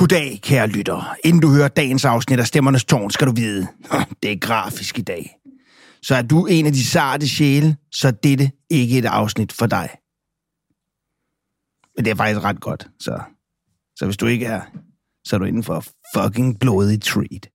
Goddag, kære lytter. Inden du hører dagens afsnit af Stemmernes Tårn, skal du vide, det er grafisk i dag. Så er du en af de sarte sjæle, så er dette ikke et afsnit for dig. Men det er faktisk ret godt, så hvis du ikke er, så er du inden for fucking blodig treat.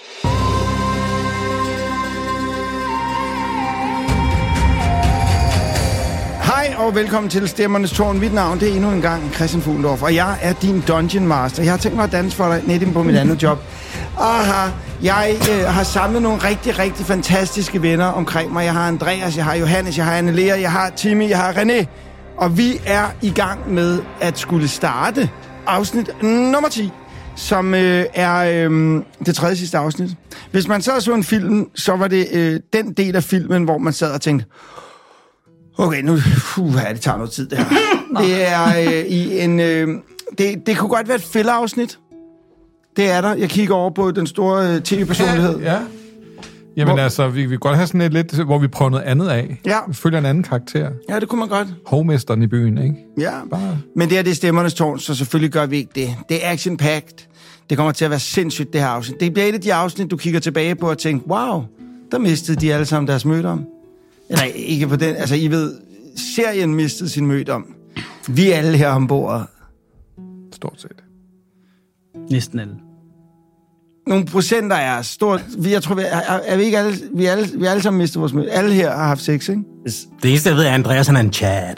Hej og velkommen til Stemmernes Tårn. Mit navn det er endnu en gang Christian Fuglendorf, og jeg er din Dungeon Master. Jeg har tænkt mig at danse for dig net på mit andet job. Aha, jeg har samlet nogle rigtig, rigtig fantastiske venner omkring mig. Jeg har Andreas, jeg har Johannes, jeg har Anne-Lea, jeg har Timmy, jeg har René. Og vi er i gang med at skulle starte afsnit nummer 10, som er det tredje sidste afsnit. Hvis man så en film, så var det den del af filmen, hvor man sad og tænkte, okay, nu det tager noget tid, det her. Det er i en... Det kunne godt være et filler-afsnit. Det er der. Jeg kigger over på den store tv-personlighed. Ja. Jamen altså, vi kan godt have sådan et lidt, hvor vi prøver noget andet af. Ja. Vi følger en anden karakter. Ja, det kunne man godt. Hovmesteren i byen, ikke? Ja. Bare. Men det er Stemmernes Tårn, så selvfølgelig gør vi ikke det. Det er action-packed. Det kommer til at være sindssygt, det her afsnit. Det bliver et af de afsnit, du kigger tilbage på og tænker, wow, der mistede de alle sammen deres mødom. Eller ikke på den, altså I ved, serien mistede sin mødom. Vi er alle her ombord. Stort set. Næsten alle. Nogle procenter er stort. Jeg tror, er vi ikke alle, vi alle sammen mistet vores mødom. Alle her har haft sex, ikke? Det eneste, jeg ved, er, Andreas han er en Chad.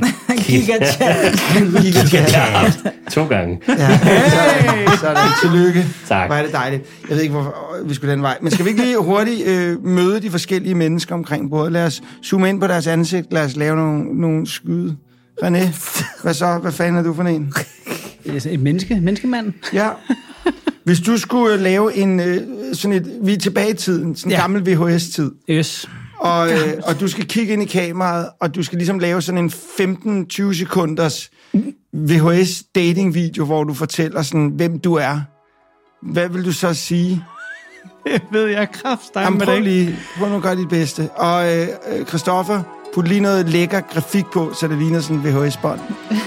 Giga-chat. 2 gange. Ja, sådan. Tillykke. Tak. Var det dejligt. Jeg ved ikke, hvorfor vi skulle den vej. Men skal vi ikke lige hurtigt møde de forskellige mennesker omkring bordet? Lad os zoome ind på deres ansigt. Lad os lave nogle skyde. René, hvad så? Hvad fanden er du for en? Et menneskemand? Ja. Hvis du skulle lave vi er tilbage i tiden, sådan en gammel VHS-tid. Yes. Og du skal kigge ind i kameraet, og du skal ligesom lave sådan en 15-20 sekunders VHS-dating-video, hvor du fortæller sådan, hvem du er. Hvad vil du så sige? Det ved jeg kraftedeme med det. Prøv nu at gøre dit bedste. Og Christoffer, put lige noget lækker grafik på, så det ligner sådan en VHS-bånd.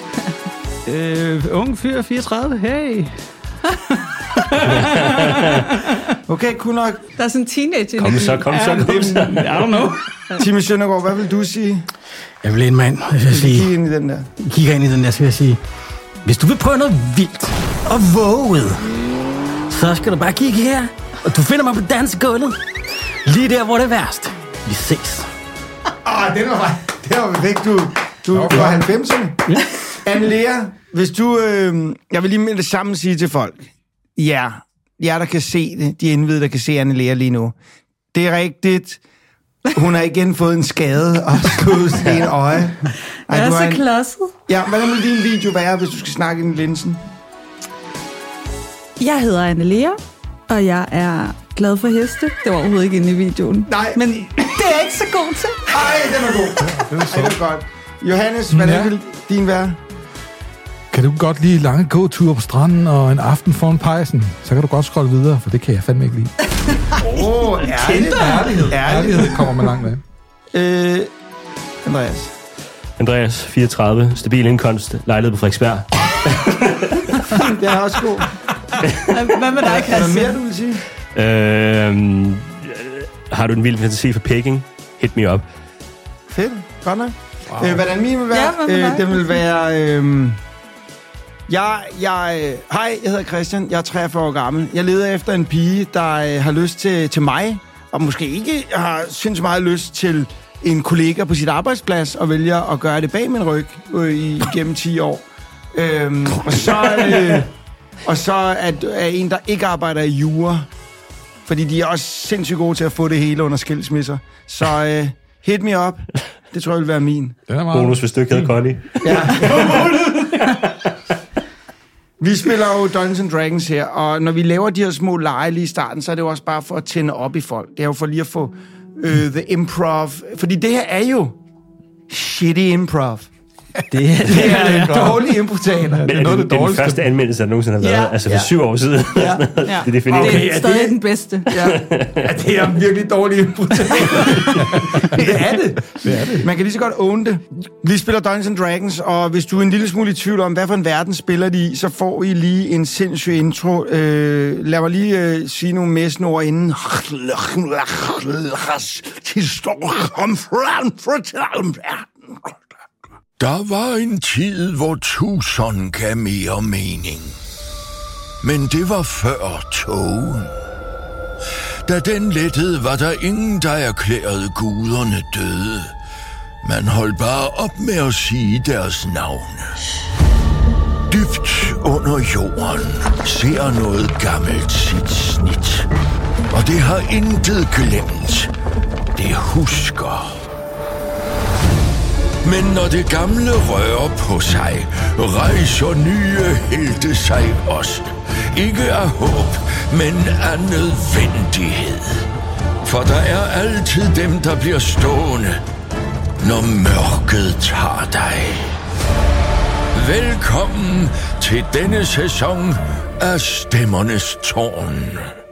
Ung fyr, 34, hey. Okay, kun nok. Der er sådan en teenager. Kom så. I don't know. Timmy Søndergaard, hvad vil du sige? Jeg vil en mand, vil jeg sige. Kigger ind i den der. Kigger ind i den der, skal jeg sige. Hvis du vil prøve noget vildt og våget, så skal du bare kigge her, og du finder mig på dansegulvet. Lige der, hvor det er værst. Vi ses. Den var væk, du var 90'erne. Ja. Anne-Lea, hvis du... jeg vil lige med det samme sige til folk. Ja, jer der kan se det, de indvidede, der kan se Anne-Lea lige nu. Det er rigtigt. Hun har igen fået en skade og slået en øje. Jeg er så klodset. Ja, hvordan vil din video være, hvis du skal snakke ind i linsen? Jeg hedder Anne-Lea, og jeg er glad for heste. Det var overhovedet ikke inde i videoen. Nej. Men det er jeg ikke så god til. Ej, den er god. Det er godt. Johannes, hvordan vil din være? Kan du godt lide lange gåture på stranden og en aften foran pejsen, så kan du godt scrolle videre, for det kan jeg fandme ikke lide. Ærlighed kommer man langt med. Andreas, 34, stabil indkomst, lejlighed på Frederiksberg. det er også god. Hvad med dig, Christian? Er der mere, du vil sige? Har du en vild fantasi for pegging? Hit me up. Fedt, godt nok. Wow. Hvordan min vil være? Ja, det vil være... Hej, jeg hedder Christian. Jeg er 43 år gammel. Jeg leder efter en pige, der har lyst til mig, og måske ikke har sindssygt meget lyst til en kollega på sit arbejdsplads, og vælger at gøre det bag min ryg igennem 10 år. Og så er en, der ikke arbejder i jura, fordi de er også sindssygt gode til at få det hele under skilsmisser. Så hit me up. Det tror jeg vil være min. Bonus, hvis du ikke hedder Connie. Ja. Vi spiller jo Dungeons & Dragons her, og når vi laver de her små lege lige i starten, så er det jo også bare for at tænde op i folk. Det er jo for lige at få the improv. Fordi det her er jo shitty improv. Det er Dårlige improteater. Men det er er noget af det det den dårligste. første anmeldelse, der nogensinde har været? Ja. Altså for 7 år siden? Ja. Det definerer Det Okay, er er stadig det- den bedste. Ja, det er virkelig dårlige improteater. Det er det. Det er det. Man kan lige så godt own det. Vi spiller Dungeons & Dragons, og hvis du er en lille smule i tvivl om, hvad for en verden spiller de i, så får I lige en sindssyg intro. Lad mig lige sige nogle mæssende ord inden. Der var en tid, hvor tusind gav mere mening. Men det var før togen. Da den lettede, var der ingen, der erklærede guderne døde. Man holdt bare op med at sige deres navne. Dybt under jorden ser noget gammelt sit snit. Og det har intet glemt. Det husker. Men når det gamle rører på sig, rejser nye helte sig også. Ikke af håb, men af nødvendighed. For der er altid dem, der bliver stående, når mørket tager dig. Velkommen til denne sæson af Stemmernes Tårn.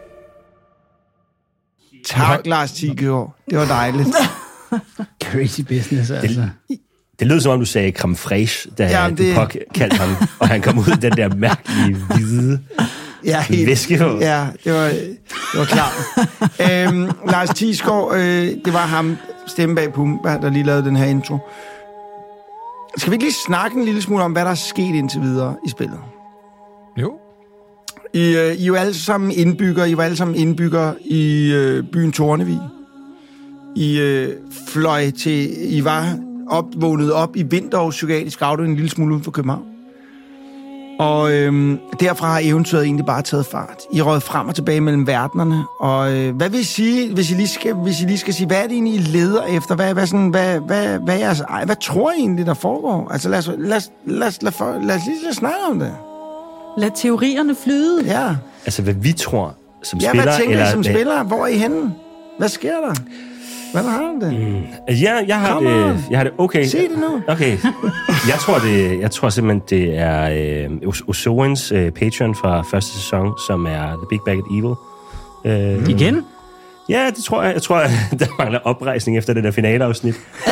Tak, Lars Tiggaard. Det var dejligt. crazy business, altså. Det lød som om, du sagde creme fraiche, da Ja, du det- påkaldte ham, og han kom ud i den der mærkelige hvide Ja, væske. Ja, det var klart. Lars Thiesgaard, det var ham, stemme bag Pumba, der lige lavede den her intro. Skal vi ikke lige snakke en lille smule om, hvad der er sket indtil videre i spillet? Jo. I er jo alle sammen indbyggere. I var alle sammen indbyggere i byen Tornevig. I var vågnet op i Vinterov psykiatrisk afdeling en lille smule uden for København. Og derfra har eventyret egentlig bare taget fart. I røget frem og tilbage mellem verdenerne. Og hvad vil I sige, hvis I lige skal sige, hvad er det egentlig, I leder efter? Hvad tror I egentlig, der foregår? Altså lad os lige snakke om det. Lad teorierne flyde. Ja. Altså, hvad vi tror som Ja, spiller. hvad tænker I som hvad- spiller? Hvor er I henne? Hvad sker der? Hvad har du det? Jeg har Come on. det okay. Se det nu. Okay. Jeg tror simpelthen, det er Osoins Patreon fra første sæson, som er The Big Bad Evil. Igen? Ja, det tror jeg. Jeg tror, der mangler oprejsning efter det der finaleafsnit.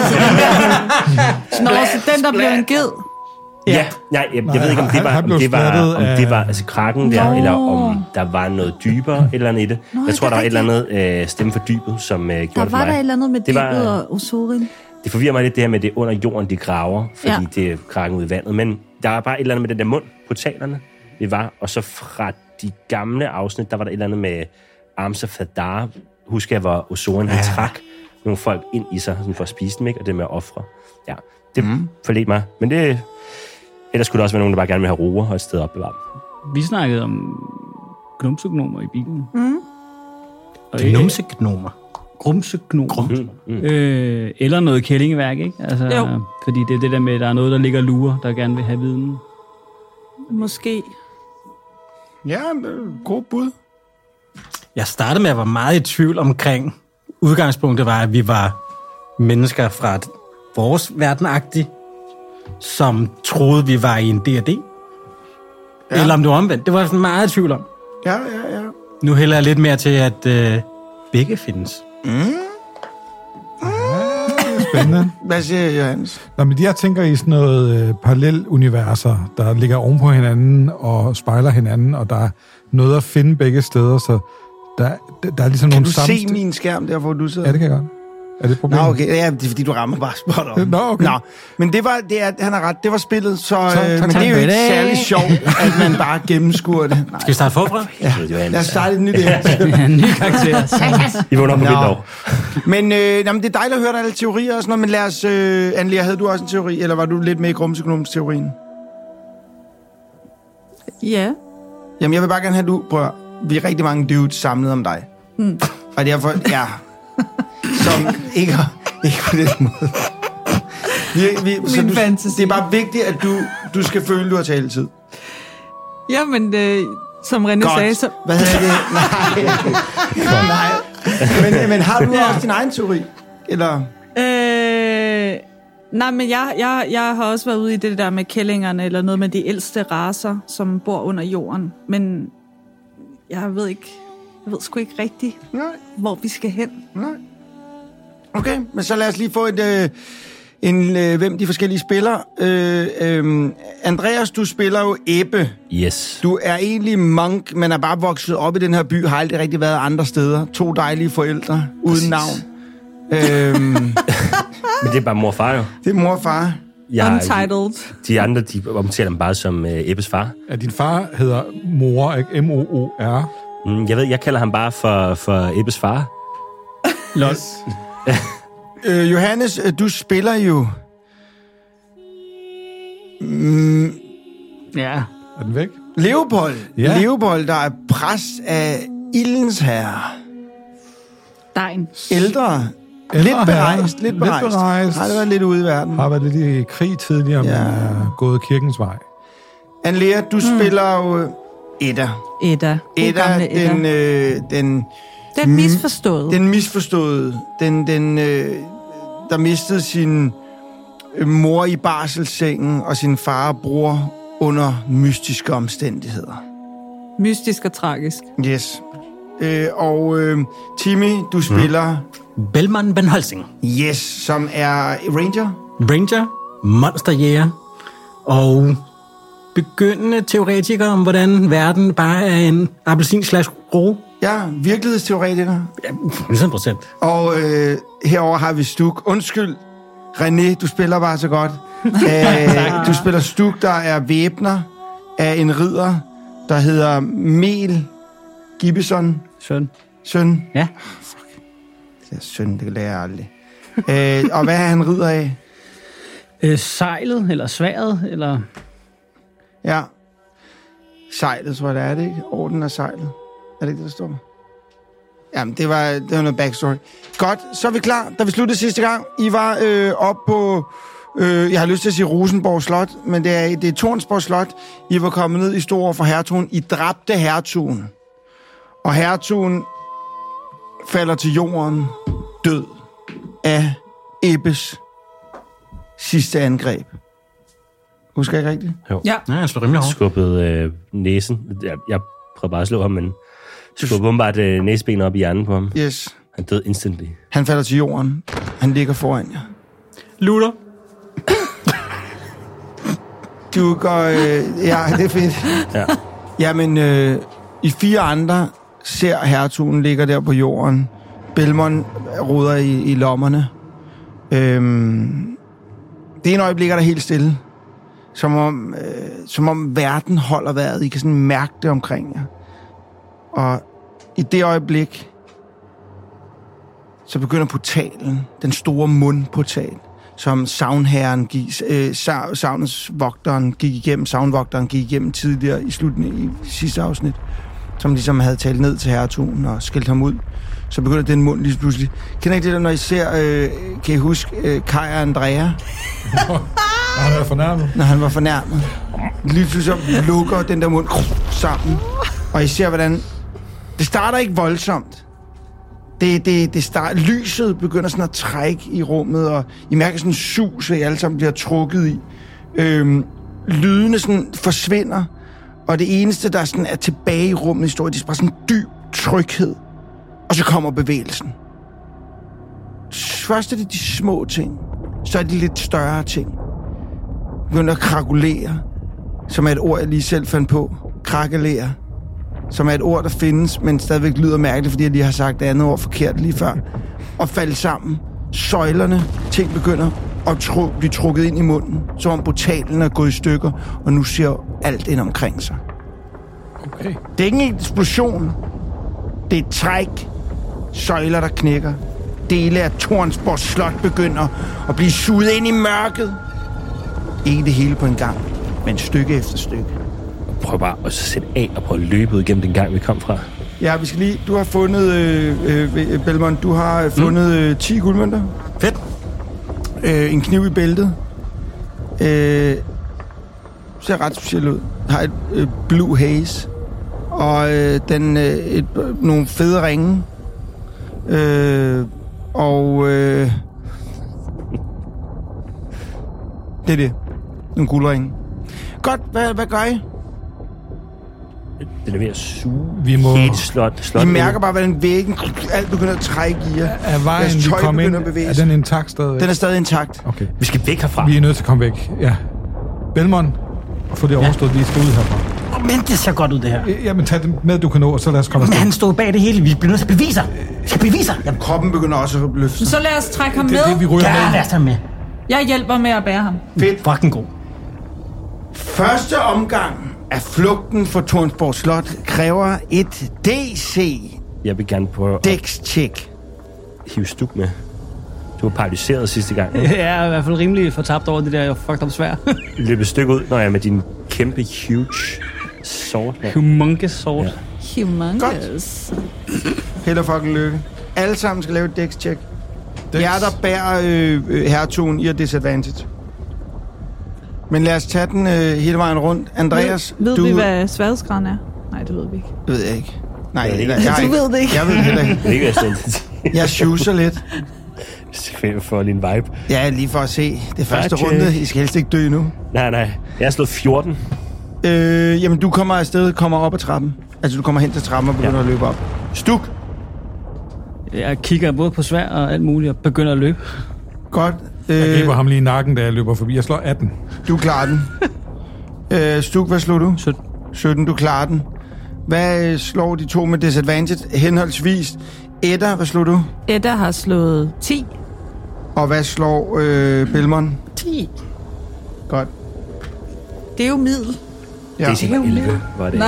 Nå, så den, der blev en ged. Ja, nej, jeg ved ikke, om det var, han blev splattet af- altså kraken der, Nå. eller om der var noget dybere et eller andet i det. Nå, Jeg tror, det der er var et eller andet stemme for dybet, som gjorde Der det for var mig. der et eller andet med Det var- dybet og Osorin. Det forvirrer mig lidt det her med, det er under jorden, de graver, fordi Ja. det er kraken ud i vandet. Men der er bare et eller andet med den der mund, portalerne, vi var. Og så fra de gamle afsnit, der var der et eller andet med Arms of Hadar. Husker jeg, hvor Osorin han trak nogle folk ind i sig, sådan for at spise dem, ikke? Og det med at ofre. Ja, det forledte mig. Men det... Ellers skulle der også være nogen, der bare gerne vil have roer og et sted opbevare dem. Vi snakkede om gnumsegnomer i bilen. Gnumsegnomer. Grumsegnomer. Eller noget kællingeværk, ikke? Altså, Jo. fordi det er det der med, at der er noget, der ligger lurer, der gerne vil have viden. Måske. Ja, god bud. Jeg startede med at være meget i tvivl omkring. Udgangspunktet var, at vi var mennesker fra vores verdenagtige, som troede, vi var i en D&D. Ja. Eller om det var omvendt. Det var jeg sådan meget i tvivl om. Ja. Nu hælder jeg lidt mere til, at begge findes. Spændende. Hvad siger Johannes? Nå, men jeg tænker i sådan noget paralleluniverser, der ligger oven på hinanden og spejler hinanden, og der er noget at finde begge steder, så der er ligesom Kan nogle du se min skærm der, hvor du sidder? Ja, det kan jeg godt. Er det et problem? Nå, okay. Ja, det er fordi, du rammer bare spot on. Nå, okay. Nå, men han har ret. Det var spillet, så tak, men tak. det er jo ikke særlig sjovt, at man bare gennemskuer det. Nej. Skal vi starte forfra? Ja. Lad os starte et nyt eventyr. En ny karakter. I vågner op på vildt år. Men det er dejligt at høre dig alle teorier og sådan noget, men lad os... Annelia, havde du også en teori, eller var du lidt med i grumsegnoms-teorien? Ja. Jamen, jeg vil bare gerne have, du prøver. Vi er rigtig mange dudes samlet om dig. Og derfor, ja... Som ikke på den måde. Så Min fantasi. det er bare vigtigt, at du skal føle, du har taletid. Ja, men som René sagde, så... Hvad hedder det? Nej. Men har du også din egen teori? Eller? Nej, men jeg har også været ude i det der med kællingerne, eller noget med de ældste racer, som bor under jorden. Men jeg ved sgu ikke rigtigt, hvor vi skal hen. Nej. Okay, men så lad os lige få hvem de forskellige spiller. Andreas, du spiller jo Ebbe. Yes. Du er egentlig monk, men er bare vokset op i den her by, har aldrig rigtig været andre steder. 2 dejlige forældre, uden navn. Men det er bare mor og far jo. Det er mor og far. Untitled. De andre, de omtaler dem bare som Ebbes far. Ja, din far hedder Mor, ikke? M-O-O-R. Jeg kalder ham bare for Ebbes far. Lol. Johannes, du spiller jo... Ja. Er den væk? Leopold. Ja. Leopold, der er præst af Ildens Herre. Dejen. Ældre. Lidt berejst. Har det været lidt ude i verden. Har været lidt i krig tidligere, men er gået kirkens vej. Anlea, du spiller jo Edda. Edda. Den misforståede. Den misforståede. Der mistede sin mor i barselssengen, og sin far og bror under mystiske omstændigheder. Mystisk og tragisk. Yes. Timmy, du spiller... Bellman Ben Holsing. Yes, som er Ranger, monsterjæger og begyndende teoretiker om, hvordan verden bare er en appelsin/ro. Ja, virkelighedsteoretiker. Ja, 100%. Og herover har vi Stuk. Undskyld, René, du spiller bare så godt. Du spiller Stuk, der er væbner af en ridder, der hedder Mel Gibbison. Søn. Ja. Fuck. Det er søn, det lærer jeg aldrig. Og hvad er han ridder af? Sejlet, eller sværet, eller... Ja. Sejlet, tror jeg, det er det ikke? Orden af sejlet. Er det ikke det, der står? Jamen, det var noget backstory. Godt, så er vi klar. Da vi sluttede sidste gang, I var op på... jeg har lyst til at sige Rosenborg Slot, men det er Tornsborg Slot. I var kommet ned i store for hertugen. I dræbte hertugen. Og hertugen falder til jorden død af Ebbes sidste angreb. Husker jeg ikke rigtigt? Jo. Ja. Ja, han slår rimelig hårdt. Skubbede næsen. Jeg prøvede bare at slå ham, men skubbede åbenbart næsebenet op i hjernen på ham. Yes. Han døde instantly. Han falder til jorden. Han ligger foran jer. Lutter. Du går... ja, det er fedt. Ja. Jamen, I 4 andre ser hertugen ligger der på jorden. Belmont ruder i lommerne. Det ene øjeblik er der helt stille. Som om verden holder vejret. I kan sådan mærke det omkring jer. Og i det øjeblik, så begynder portalen, den store mundportal, som savnherren savnsvogteren gik igennem tidligere i slutningen i sidste afsnit, som ligesom havde talt ned til hertugen og skældt ham ud. Så begynder den mund lige pludselig. Kender I det der, når I ser, kan I huske, Kai og Andrea? Han var fornærmet. Når han var fornærmet. Lige pludselig lukker den der mund sammen. Og I ser, hvordan... Det starter ikke voldsomt. Lyset begynder sådan at trække i rummet, og I mærker sådan en sus, at I alle sammen bliver trukket i. Lydene sådan forsvinder, og det eneste, der sådan er tilbage i rummet i historien, det er bare sådan en dyb tryghed. Og så kommer bevægelsen. Først er det de små ting, så er det lidt større ting. Begynder at krakulere, som er et ord, jeg lige selv fandt på. Krakelere, som er et ord, der findes, men stadigvæk lyder mærkeligt, fordi jeg lige har sagt det andet ord forkert lige før. Og falde sammen. Søjlerne, ting begynder at blive trukket ind i munden, som om portalen er gået i stykker, og nu ser alt ind omkring sig. Okay. Det er ikke en eksplosion. Det er et træk. Søjler, der knækker. Dele af Tornsborg Slot begynder at blive suget ind i mørket. Ikke det hele på en gang, men stykke efter stykke. Prøv bare at sætte af og prøve at løbe ud gennem den gang, vi kom fra. Ja, vi skal lige... Du har fundet... Belmont, du har fundet 10 guldmønter. Fedt. En kniv i bæltet. Ser ret specielt ud. Har et blue haze. Og nogle fede ringe. Det er det. Nogle guldringe. Godt, hvad gør I? Den er ved at suge Vi må... hele slot I mærker bare, hvordan væggen, alt begynder at trække i jer. Er vejen, vi kom ind, er den intakt stadig? Den er stadig intakt. Okay. Vi skal væk herfra. Vi er nødt til at komme væk, ja. Belmont, få det overstået, vi skal ud herfra. Men det ser godt ud, det her. Jamen, tag det med, du kan nå, og så lad os komme Men afsted. han stod bag det hele. Vi bliver nødt til at bevise. Vi skal bevise. Jamen, kroppen begynder også at løfte sig. Så lad os trække ham Det er det, vi med. ryger Ja, med. lad os tage med. Jeg hjælper med at bære ham. Fedt. Fucking god. Første omgang af flugten for Tornsborg Slot kræver et DC Jeg vil gerne prøve at Dex-check. hive Stuk med. Du var paralyseret sidste gang. Jeg er i hvert fald rimelig fortabt over det der fucked up svær. Løb et stykke ud, når jeg er med din kæmpe, huge sword. Humongous sword. Ja. Humongous. Held og fucking lykke. Alle sammen skal lave et Dex-check. Jer, der bærer hertugen, I har disadvantage. Men lad os tage den hele vejen rundt. Andreas, ved du... vi, hvad sværhedsgraden er? Nej, det ved vi ikke. Det ved jeg ikke. Nej, Jeg ved ikke. jeg Du ved det ikke. Jeg ved det heller ikke. Det er ikke sådan. Jeg shuser lidt. For din vibe. Ja, lige for at se. Det første Okay. runde. I skal helst ikke dø nu. Nej. Jeg har slået 14. Jamen, du kommer afsted, kommer op ad trappen. Altså, du kommer hen til trappen og begynder at løbe op. Stuk. Jeg kigger både på svær og alt muligt og begynder at løbe. Godt. Jeg griber ham lige i nakken, da jeg løber forbi. Jeg slår 18. Du klarer den. Stuk, hvad slår du? 17. 17, du klarer den. Hvad slår de to med disadvantage henholdsvis? Edda, hvad slår du? Edda har slået 10. Og hvad slår Belmont? 10. Godt. Det er jo middel. Ja. Det er sikkert 11, var det. Nå,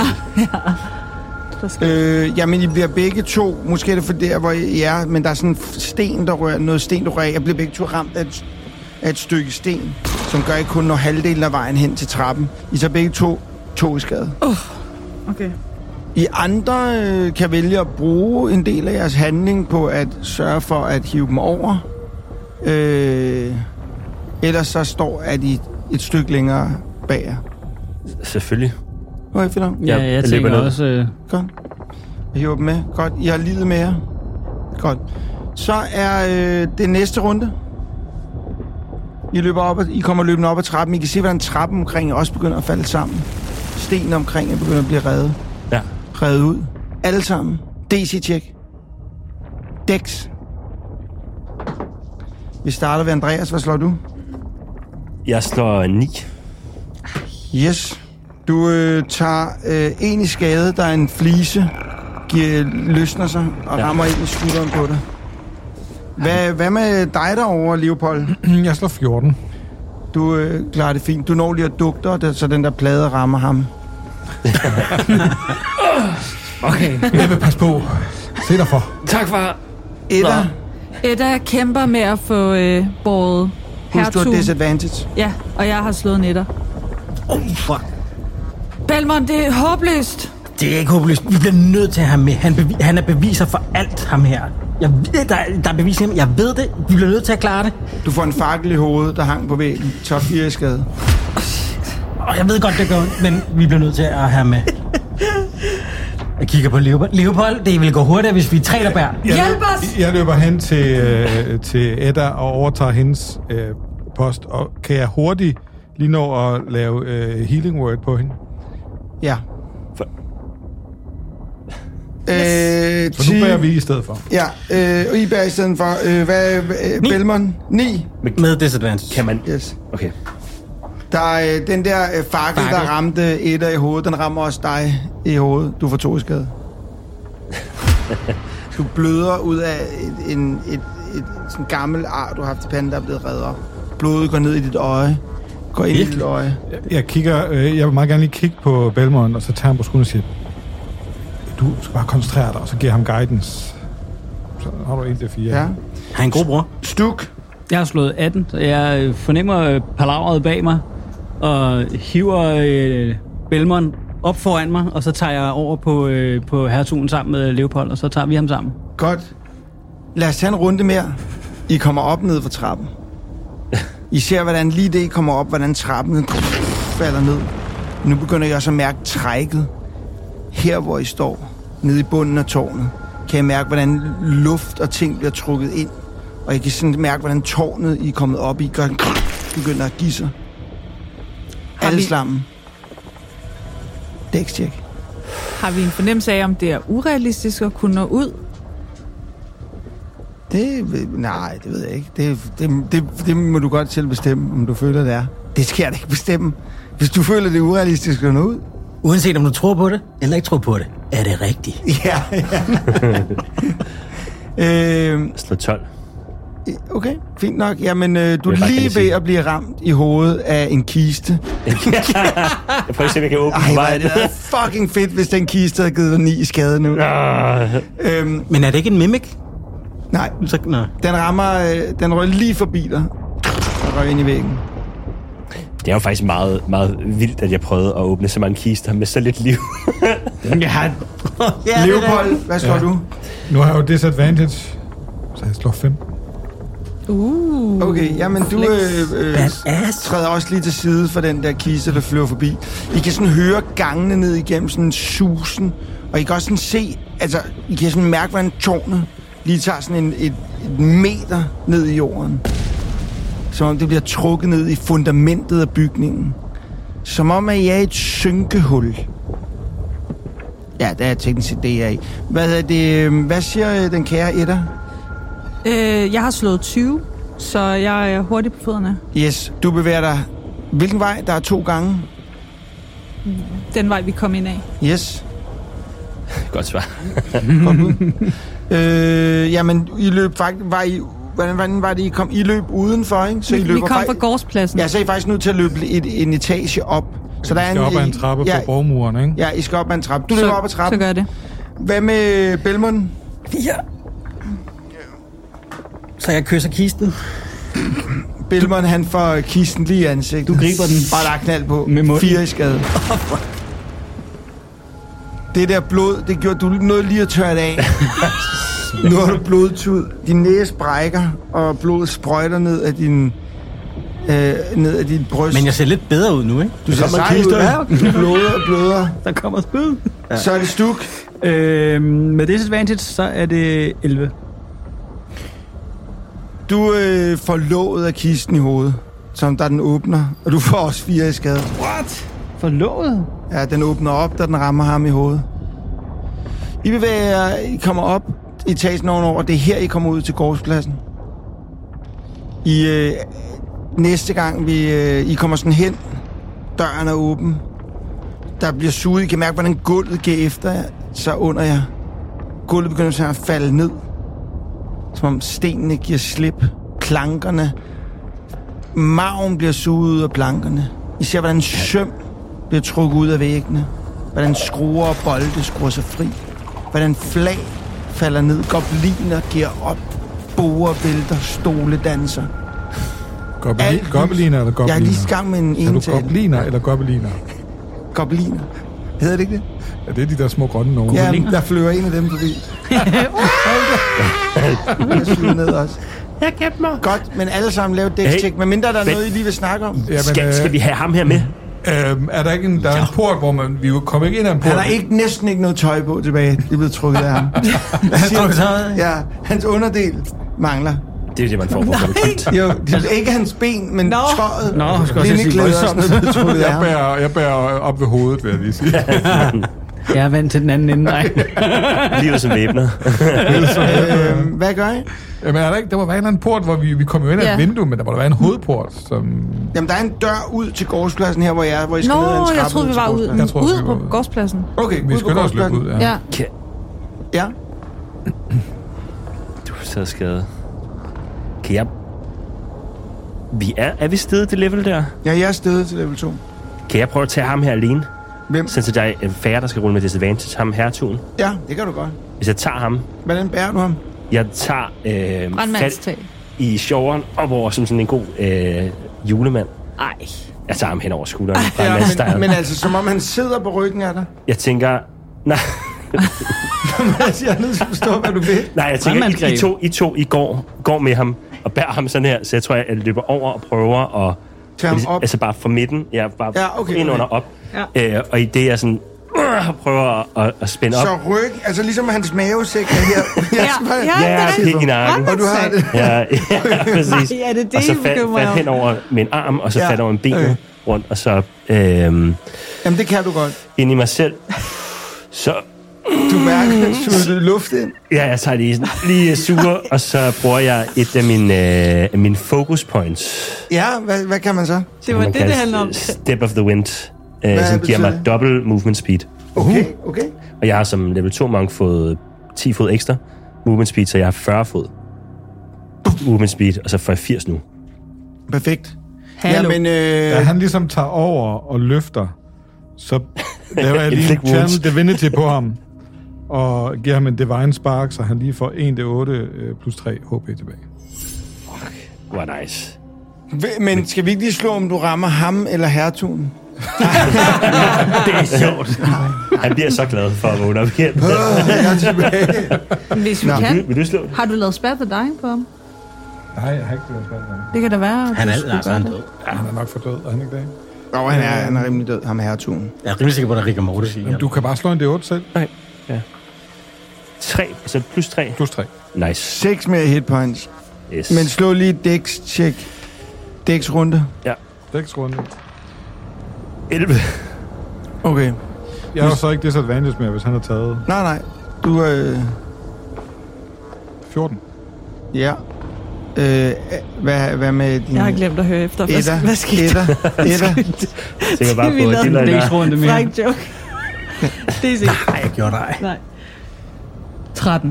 ja. Jamen, I bliver begge to. Måske er det for der, hvor I er, men der er sådan sten, der rører. Noget sten, der rører. Jeg bliver begge to ramt af et stykke sten, som gør, I kun når halvdelen af vejen hen til trappen. I så begge to i skade. Okay. I andre kan vælge at bruge en del af jeres handling på at sørge for at hive dem over. Ellers så står at I et stykke længere bag jer. Selvfølgelig. Okay, fedt nok. Ja, Jeg jeg løber tænker ned. også... Godt. Jeg hiver dem med. Godt. I har livet med jer. Godt. Så er det næste runde. I kommer løbende op ad trappen. I kan se, hvordan trappen omkring jer også begynder at falde sammen. Stenene omkring jer begynder at blive revet. Ja. Revet ud. Alle sammen. DC-check. Dex. Vi starter ved Andreas. Hvad slår du? Jeg slår 9. Yes. Du tager en i skade. Der er en flise. Løsner sig og rammer ind i skulderen på dig. Hvad med dig derovre, Leopold? Jeg slår 14. Du klarer det fint. Du når lige at dukke dig, så den der plade rammer ham. Okay. Jeg vil passe på. Se dig for. Tak, far. Edda, Edda kæmper med at få båret husk du har hertugen. disadvantage. Ja, og jeg har slået en etter. Fuck. Belmont, det er håbløst. Det er ikke håbløst. Vi bliver nødt til at have med. Han er beviser for alt, ham her. Jeg ved, der er beviser ham. Jeg ved det. Vi bliver nødt til at klare det. Du får en fakkel i hovedet, der hang på væggen. Top 4 i skade. Og jeg ved godt, det gør ondt, men vi bliver nødt til at have med. Jeg kigger på Leopold. Leopold, det vil gå hurtigere, hvis vi er 3, der bærer. Hjælp os! Jeg løber hen til Edda og overtager hendes post. Og kan jeg hurtigt lige nå at lave healing word på hende? Ja. Så nu bærer vi i stedet for. Ja, og I bærer i stedet for. Belmont? 9. Med disadvantage. Kan man... Yes. Okay. Der er den der fakkel, der ramte Edda i hovedet. Den rammer også dig i hovedet. Du får 2 i skade. Du bløder ud af et sådan gammel ar, du har haft i panden, der er blevet revet op. Blodet går ned i dit øje. Går ind i dit øje. Jeg vil meget gerne lige kigge på Belmont, og så tager han på skulderen og siger, du skal bare koncentrere dig, og så giver ham guidance. Så har du 1-4. Ja. Han er en god bror. Stuk. Jeg har slået 18, så jeg fornemmer palaveret bag mig, og hiver Belmont op foran mig, og så tager jeg over på hertugen sammen med Leopold, og så tager vi ham sammen. Godt. Lad os tage en runde mere. I kommer op ned for trappen. I ser, hvordan lige det kommer op, hvordan trappen falder ned. Nu begynder I også at mærke trækket. Her, hvor I står, nede i bunden af tårnet, kan I mærke, hvordan luft og ting bliver trukket ind. Og I kan sådan mærke, hvordan tårnet, I er kommet op i, begynder at give sig. alle slammen. Dækstjek. Har vi en fornemmelse af, om det er urealistisk at kunne nå ud? Nej, det ved jeg ikke. Det må du godt selv bestemme, om du føler, det er. Det skal jeg da ikke bestemme. Hvis du føler, det er urealistisk at nå ud. Uanset om du tror på det, eller ikke tror på det, er det rigtigt. Ja. Slå 12. Okay, fint nok. Jamen, du er lige ved at blive ramt i hovedet af en kiste. Jeg prøver at se, om jeg kan åbne Ej, vejen. det er fucking fedt, hvis den kiste havde givet dig 9 i skade nu. Men er det ikke en mimic? Nej, Så, nej. den rammer, den røg lige forbi dig og røg ind i væggen. Det er jo faktisk meget, meget vildt, at jeg prøvede at åbne så mange kister med så lidt liv. Ja, Leopold, hvad slår du? Nu har jeg jo disadvantage, så jeg slår 5. Okay, jamen du træder også lige til side for den der kiste, der flyver forbi. I kan sådan høre gangene ned igennem sådan susen, og I kan også sådan se, altså I kan sådan mærke, hvordan tårnet lige tager sådan et meter ned i jorden. Som om det bliver trukket ned i fundamentet af bygningen. Som om, at I er et synkehul. Ja, det er teknisk set det, jeg er i. Hvad siger den kære Edda? Jeg har slået 20, så jeg er hurtigt på fødderne. Yes, du bevæger dig. Hvilken vej? Der er 2 gange. Den vej, vi kom ind af. Yes. Godt svar. Jamen, I løb faktisk... Hvordan var det, I kom? I løb udenfor, ikke? Så I Vi kom fra gårdspladsen. Ja, så er I faktisk nødt til at løbe en etage op. Så der I skal op ad en trappe på borgmuren, ikke? Ja, I skal op ad en trappe. Du løber op ad trappen. Så gør det. Hvad med Belmont? 4. Så jeg kysser kisten. Belmont, han får kisten lige i ansigtet. Du griber den. Og der er knald på. Med munden. 4 i skade. Det der blod, det gjorde du noget lige at tørre det af. Nu har du blodtud. Din næse brækker, og blodet sprøjter ned af din bryst. Men jeg ser lidt bedre ud nu, ikke? Du ser sej ud. Ja, du bløder. Der kommer spyd. Ja. Så er det Stuk. Med disadvantage, så er det 11. Du får låget af kisten i hovedet, som da den åbner, og du får også 4 i skade. What? Forlovet? Ja, den åbner op, da den rammer ham i hovedet. I kommer op i etagen ovenover. Det er her, I kommer ud til gårdspladsen. Næste gang, I kommer sådan hen, døren er åben. Der bliver suget. I kan mærke, hvordan gulvet går efter jer, så under jer. Gulvet begynder så at falde ned. Som om stenene giver slip. Plankerne. Marven bliver suget ud af plankerne. I ser, hvordan søm bliver trukket ud af væggene. Hvordan skruer og bolde skruer sig fri. Hvordan flag falder ned. Gobliner giver op. Boer vælter. Stole danser. Gobliner eller gobliner? Jeg er lige i gang med en Er du gobliner eller gobliner? Gobliner. Hedder det ikke det? Ja, det er de der små grønne nogen. Ja, der flyver en af dem forbi. Jeg flyver ned også. Jeg kæmper mig. Godt, men alle sammen lave dækstjek, medmindre der er noget, I lige vil snakke om. Jamen, Skal vi have ham her med? Er der ikke en port, hvor vi jo kommer ikke ind af en port? Han har næsten ikke noget tøj på tilbage. Det er blevet trukket af ham. Ja, hans underdel mangler. Det er det, man får på konflikt. Jo, det er ikke hans ben, men tøjet. Nå, skal også sige voldsomt. Jeg bærer op ved hovedet, vil jeg lige sige. Jeg er vant til den anden ende, nej. Livet som væbner. Hvad gør I? Jamen, er der ikke? Der må være en eller anden port, hvor vi kommer jo ind af et vindue, men der må der være en hovedport, som... Jamen, der er en dør ud til gårdspladsen her, hvor I skal ned ad en trappe. Jeg troede, vi var ude på gårdspladsen. Okay, vi skal også løbe ud, ja. Ja. Du er så skadet. Kan jeg... Er vi stedet til level der? Ja, jeg er stedet til level 2. Kan jeg prøve at tage ham her alene? Hvem? Sådan, så der er færre, der skal rulle med disadvantage. Ham hertugen. Ja, det kan du godt. Hvis jeg tager ham... Hvordan bærer du ham? Jeg tager Brandmandstag i sjoveren op over som sådan en god julemand. Ej. Jeg tager ham hen over skulderen. Ja, men altså, som om han sidder på ryggen af dig. Jeg tænker... Nej. Jeg er nødt til at forstå, hvad du vil. Nej, jeg tænker, I går med ham og bærer ham sådan her, så jeg tror, jeg løber over og prøver at... Tag ham op. Altså bare fra midten. Jeg bare okay, ind under op. Ja. Og i det, jeg sådan... prøver at spænde op. Så ryg, altså ligesom hans mavesæk er her. Ja, i nakken. Og du har det. Ja, præcis. Nej, er det og så fat hen over med en arm, og så fat over en ben. rundt, og så Jamen, det kan du godt. ind i mig selv. Så Du mærker, at du suger luft ind. ja, jeg tager lige suger, og så bruger jeg et af mine focus points. Ja, hvad kan man så? Det var Man det kalder handler om. Step of the Wind, som betyder giver mig det? dobbelt movement speed. Okay. Og jeg har som level 2 monk fået 10 fod ekstra movement speed, så jeg har 40 fod movement speed, og så får jeg 80 nu. Perfekt. Hallo. Jamen, Da han ligesom tager over og løfter, så laver jeg lige Inflict en wounds. channel divinity på ham, og giver ham en divine spark, så han lige får 1d8 plus 3 HP tilbage. Hvor nice. men skal vi ikke lige slå, om du rammer ham eller hertugen? Det er sjovt. Han bliver så glad for at vågne op igen. Jeg er tilbage. Hvis vi Nå. kan. Vil du slå? Har du lavet spare the dying på ham? Nej, jeg har ikke det spændt. Det kan da være. Han du er, skulle altså, gøre han er det. død. Han er nok for død, er han ikke det? Nå, han er rimelig død, ham hertugen. Jeg er rimelig sikker på, at der er Rick og Morty siger. Jamen, du kan bare slå en D8 selv. 3, så plus 3. Plus 3. Nice. 6 mere hit points. Yes. Men slå lige Dex-check. Dex-runde. Dæksrunde. 11. Okay. Jeg har så ikke disadvantage mere, hvis han har taget Nej. Du 14. ja. Hvad med din... Jeg har glemt at høre efter. Edda. Hvad skete der? Edda. Tænker bare Vi på, lavede at de en der... Dæksrunde mere. Fræk joke. Det er sikkert. Nej, jeg gjorde dig. Nej. 13.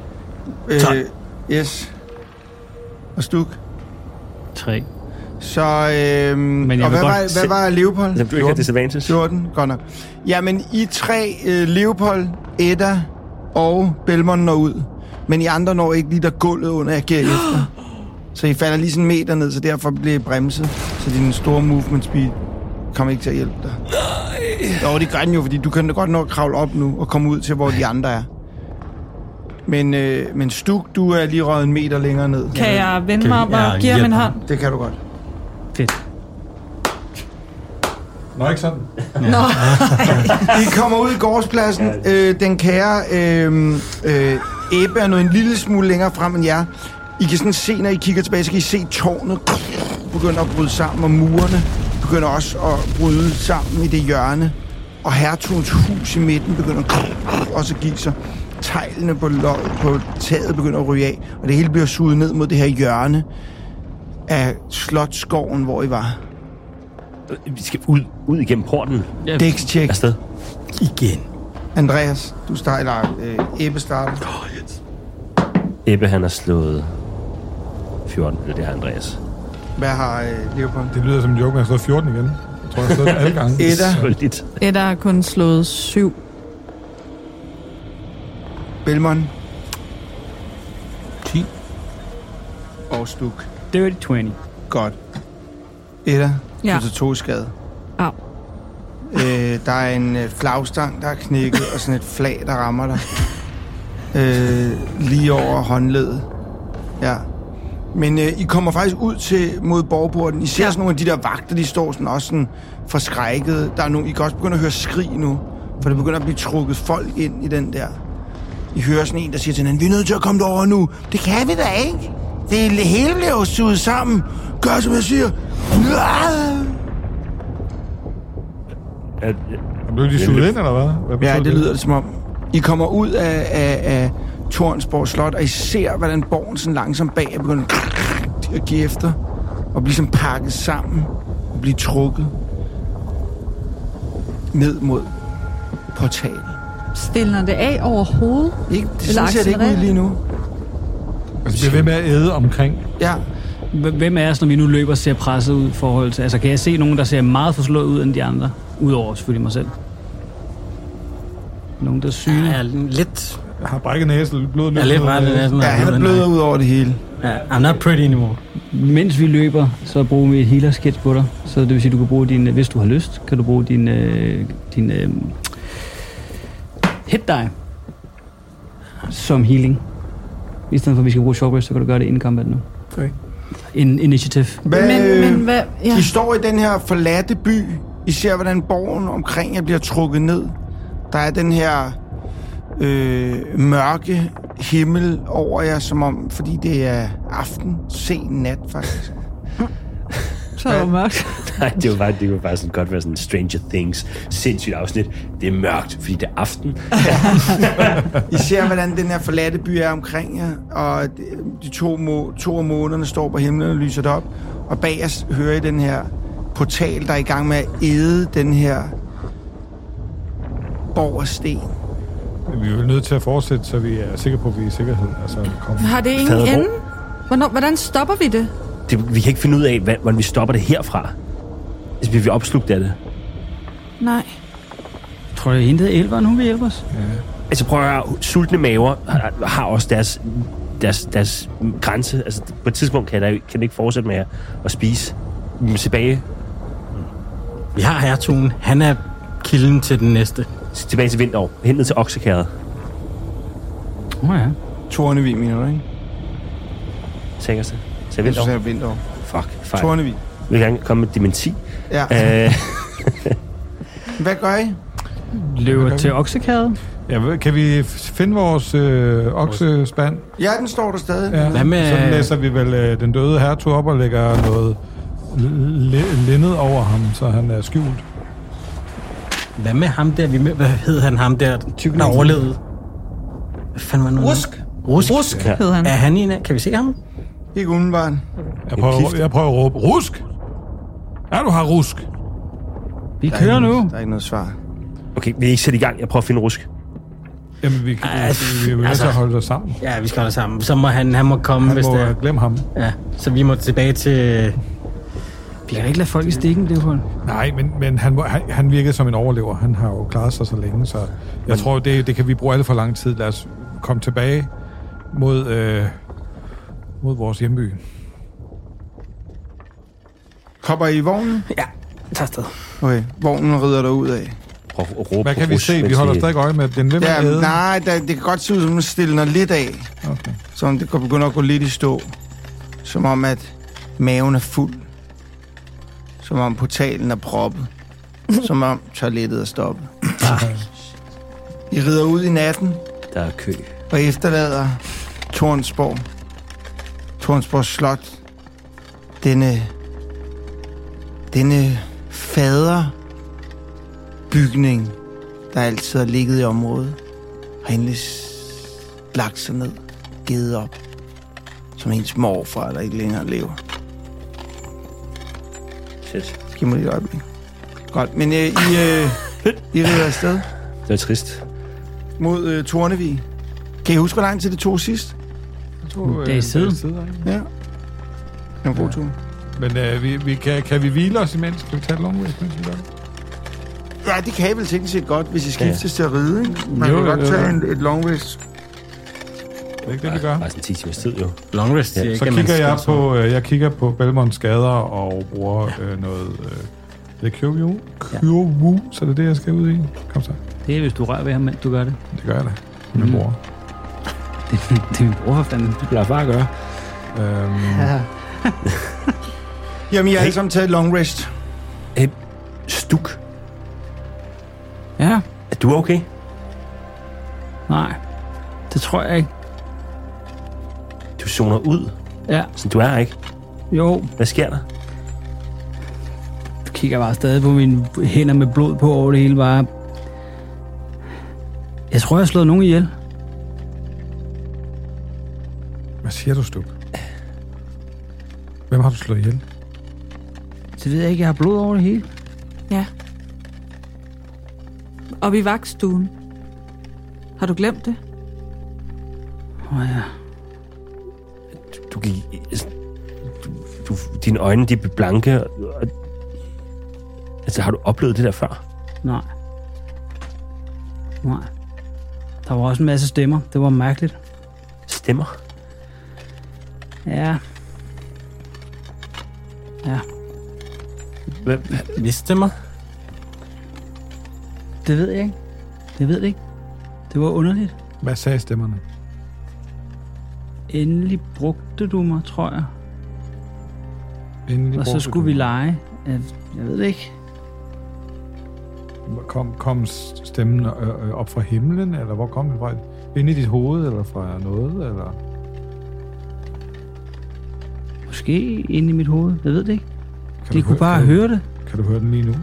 Yes. Og Stuk. 3. Så, Men jeg og vil hvad var Leopold? Hvis du ikke har disadvantage. 14, godt nok. Jamen, I 3, Leopold, Edda og Belmont når ud. Men I andre når ikke lige der gulvet under, jeg giver efter. Så I falder lige sådan en meter ned, så derfor bliver I bremset. Så din store movement speed kommer ikke til at hjælpe dig. Nej. Jo, det gør den jo, fordi du kan da godt nå at kravle op nu og komme ud til, hvor de andre er. Men Stuk, du er lige røget en meter længere ned. Kan jeg vende Kan mig vi- om ja, og give ham en hjælp hånd? Det kan du godt. Fedt. Nå, ikke sådan. I kommer ud i gårdspladsen. Den kære Ebbe er nået en lille smule længere frem end jer. I kan sådan se, når I kigger tilbage, så kan I se tårnet begynder at bryde sammen, og murene begynder også at bryde sammen i det hjørne. Og hertugens hus i midten begynder også at give sig. Teglene på taget begynder at ryge af, og det hele bliver suget ned mod det her hjørne af Slotsskoven, hvor I var. Vi skal ud igennem porten. Dex-check. Afsted. Igen. Andreas, du starter. Ebbe starter. Ebbe, han har slået 14. Eller det har Andreas. Hvad har Leopold? Det lyder som en joke, men jeg har slået 14 igen. Jeg tror, jeg har slået det alle gange. Edda, Solgt. Edda har kun slået 7. Belmont 10. og Stuk. Dirty 20. Godt. Edda, Ja. du tager 2 skade. Au. Der er en flagstang, der er knækket, og sådan et flag, der rammer dig. Lige over håndledet. Ja. Men I kommer faktisk ud mod borgporten. I ser sådan nogle af de der vagter, de står sådan også sådan forskrækket. Der er nogle, I kan også begynde at høre skrig nu, for det begynder at blive trukket folk ind i den der. I hører sådan en, der siger til hinanden, vi er nødt til at komme derover nu. Det kan vi da ikke. Det hele bliver jo suget sammen. Gør, som jeg siger. Blev de suget ind, eller hvad? Ja, det lyder det som om. I kommer ud af Tornsborg Slot, og I ser, hvordan borgen sådan langsomt bag er begyndt at give efter, og blive sådan pakket sammen, og blive trukket ned mod portalen. Stiller det af overhovedet? Ikke? Det Eller ser det ikke ud accelererer? lige nu. Altså, bliver ved med at æde omkring. Ja, Hvem af os, når vi nu løber, ser presset ud i forhold til... Altså, kan jeg se nogen, der ser meget forslået ud end de andre? Udover selvfølgelig mig selv. Nogen, der er syge. Jeg er lidt... Jeg har brækket næse, blod Jeg er lidt ret. ja, han er bløder ud over det hele. Ja, I'm not pretty anymore. Mens vi løber, så bruger vi et healers kit på dig. Så det vil sige, du kan bruge din... Hvis du har lyst, kan du bruge din hit die som healing. I stedet for, at vi skal bruge short rest, så kan du gøre det inden combat nu. Okay. Initiative. Men hvad... Ja. I står i den her forladte by. I ser, hvordan borgen omkring jer bliver trukket ned. Der er den her mørke himmel over jer, som om, fordi det er aften, sen nat faktisk. Så var det mørkt. Nej, det var bare sådan godt være sådan Stranger Things. Sindssygt afsnit. Det er mørkt, fordi det er aften. I ser, hvordan den her forladte by er omkring jer, og de to af månederne står på himlen og lyser det op. Og bag os hører I den her portal, der er i gang med at æde den her borg af sten. Vi er jo nødt til at fortsætte, så vi er sikre på, at vi er i sikkerhed. Altså, Har det ingen Faderborg. ende? Hvordan stopper vi det? Vi kan ikke finde ud af, hvordan vi stopper det herfra. Altså, vi bliver opslugt af det. Nej. Jeg tror, det er hende, der Elveren, hun vil hjælpe os. Ja. Altså prøv at høre, sultne maver har også deres grænse. Altså på et tidspunkt kan det ikke fortsætte med at spise. Vi må tilbage. Vi har hertugen. Han er kilden til den næste. Tilbage til Vinterår. Hen ned til Oksekæret. Ja. Tornevig, mener du, ikke? Tænker sig. Til Jeg Vinterår. synes, det er Vinterår. Fuck, fejl. Tornevig. Vi vil gerne komme med dementi. Ja. Hvad gør I? Løber til oksekæret. Ja, kan vi finde vores oksespand? Ja, den står der stadig. Ja. Hvad med- Så læser vi vel den døde hertug op og lægger noget lindet over ham, så han er skjult. Hvad med ham der? Hvad hed han ham der? Der overlevede. Hvad fanden var nu? Rusk. Ja. Hed han. Er han en af? Kan vi se ham? Ikke umiddelbart. Jeg prøver at råbe, Rusk! Ja, du har Rusk! Vi kører nu. Der er ikke noget svar. Okay, vi er ikke sætte i gang. Jeg prøver at finde Rusk. Jamen, vi er jo nødt til at holde os sammen. Ja, vi skal holde sammen. Så må han må komme, Han hvis det er. må glemme ham. Ja, så vi må tilbage til... Vi kan ikke lade folk i stikken, det er Nej, men han virkede som en overlever. Han har jo klaret sig så længe, så jeg tror, det kan vi bruge alt for lang tid. Lad os komme tilbage mod vores hjemby. Hopper I i vognen? Ja, tag afsted. Okay, vognen rider der ud af. Prøv at råbe Hvad på kan vi Rusk, se? Vi mens holder stadig øje med den. Hvem er Ja, æde? nej, det kan godt se ud som, den stiller lidt af. Okay. Så det kan begynde at gå lidt i stå. Som om, at maven er fuld. Som om portalen er proppet. Som om toilettet er stoppet. I rider ud i natten Der er kø. og efterlader Tornsborg Slot. Denne faderbygning, der altid har ligget i området, har endelig lagt sig ned, givet op, som ens morfar, der ikke længere lever. Shit. Giv mig lige et øjeblik. Godt, men I rider afsted Det er trist. mod Tornevig. Kan I huske, hvor lang tid det tog sidst? Det er siden. Ja. Det var en god tur. Men kan vi hvile os imens? Kan vi tage et long rest, mens vi gør det? Ja, det kan I vel teknisk set godt, hvis I skiftes til at ride, ikke? Man Jo, kan godt jo. tage et long rest. Det er ikke det, vi gør. Bare sådan 10 timers tid, jo. Long rest. Ja, Så kigger jeg kigger på Belmonts skader og bruger noget... det er Cure Wu, så det er det, jeg skal ud i. Kom så. Det er, hvis du rører ved ham, mens du gør det. Det gør jeg da. Min bror. Det er min bror, for fanden. Det bliver bare at gøre. Jamen, I har alle sammen taget et long rest. Stuk. Ja. Er du okay? Nej. Det tror jeg ikke. Du zoner ud. Ja. Så du er ikke. Jo. Hvad sker der? Jeg kigger bare stadig på mine hænder med blod på over det hele. Bare. Jeg tror, jeg har slået nogen ihjel. Hvad siger du, Stuk? Hvem har du slået ihjel? Så ved jeg ikke, jeg har blod over det hele. Ja. Og i vagtstuen. Har du glemt det? Ja. Du gik... Dine øjne, de blev blanke. Altså, har du oplevet det der før? Nej. Der var også en masse stemmer. Det var mærkeligt. Stemmer? Ja. Vi stemmer. Det ved jeg ikke. Jeg ved det ikke. Det var underligt. Hvad sagde stemmerne? Endelig brugte du mig, tror jeg. Endelig Og så brugte skulle du- vi lege. Jeg ved det ikke. Kom stemmen op fra himlen, eller hvor kom den fra? Inde i dit hoved, eller fra noget, eller... Måske inde i mit hoved. Jeg ved det ikke. De kunne bare høre det. Kan du høre den lige nu?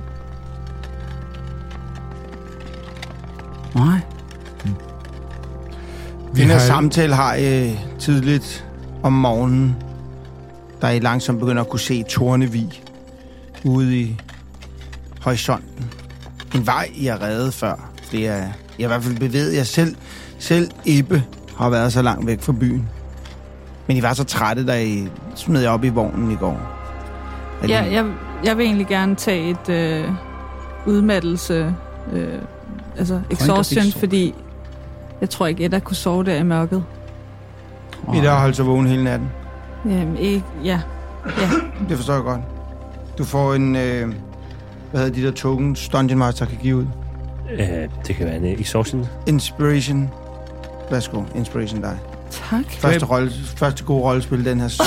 Nej. Den her samtale har tidligt om morgenen, der I langsomt begynder at kunne se Tornevig ude i horisonten. En vej, I har reddet før. Det er, I har i hvert fald bevæget jer selv. Selv Ebbe har været så langt væk fra byen. Men I var så trætte, da I smed jer op i vognen i går. Ja, jeg vil egentlig gerne tage et udmattelse, altså exhaustion, fordi jeg tror ikke, Edda kunne sove der i mørket. Edda har holdt sig vågen hele natten. Jamen, ikke, ja. Det forstår jeg godt. Du får en, hvad hedder de der tokens, Dungeon Master kan give ud? Det kan være en exhaustion. Inspiration. Værsgo, Inspiration dig. Tak. Første gode rollespil den her sæson.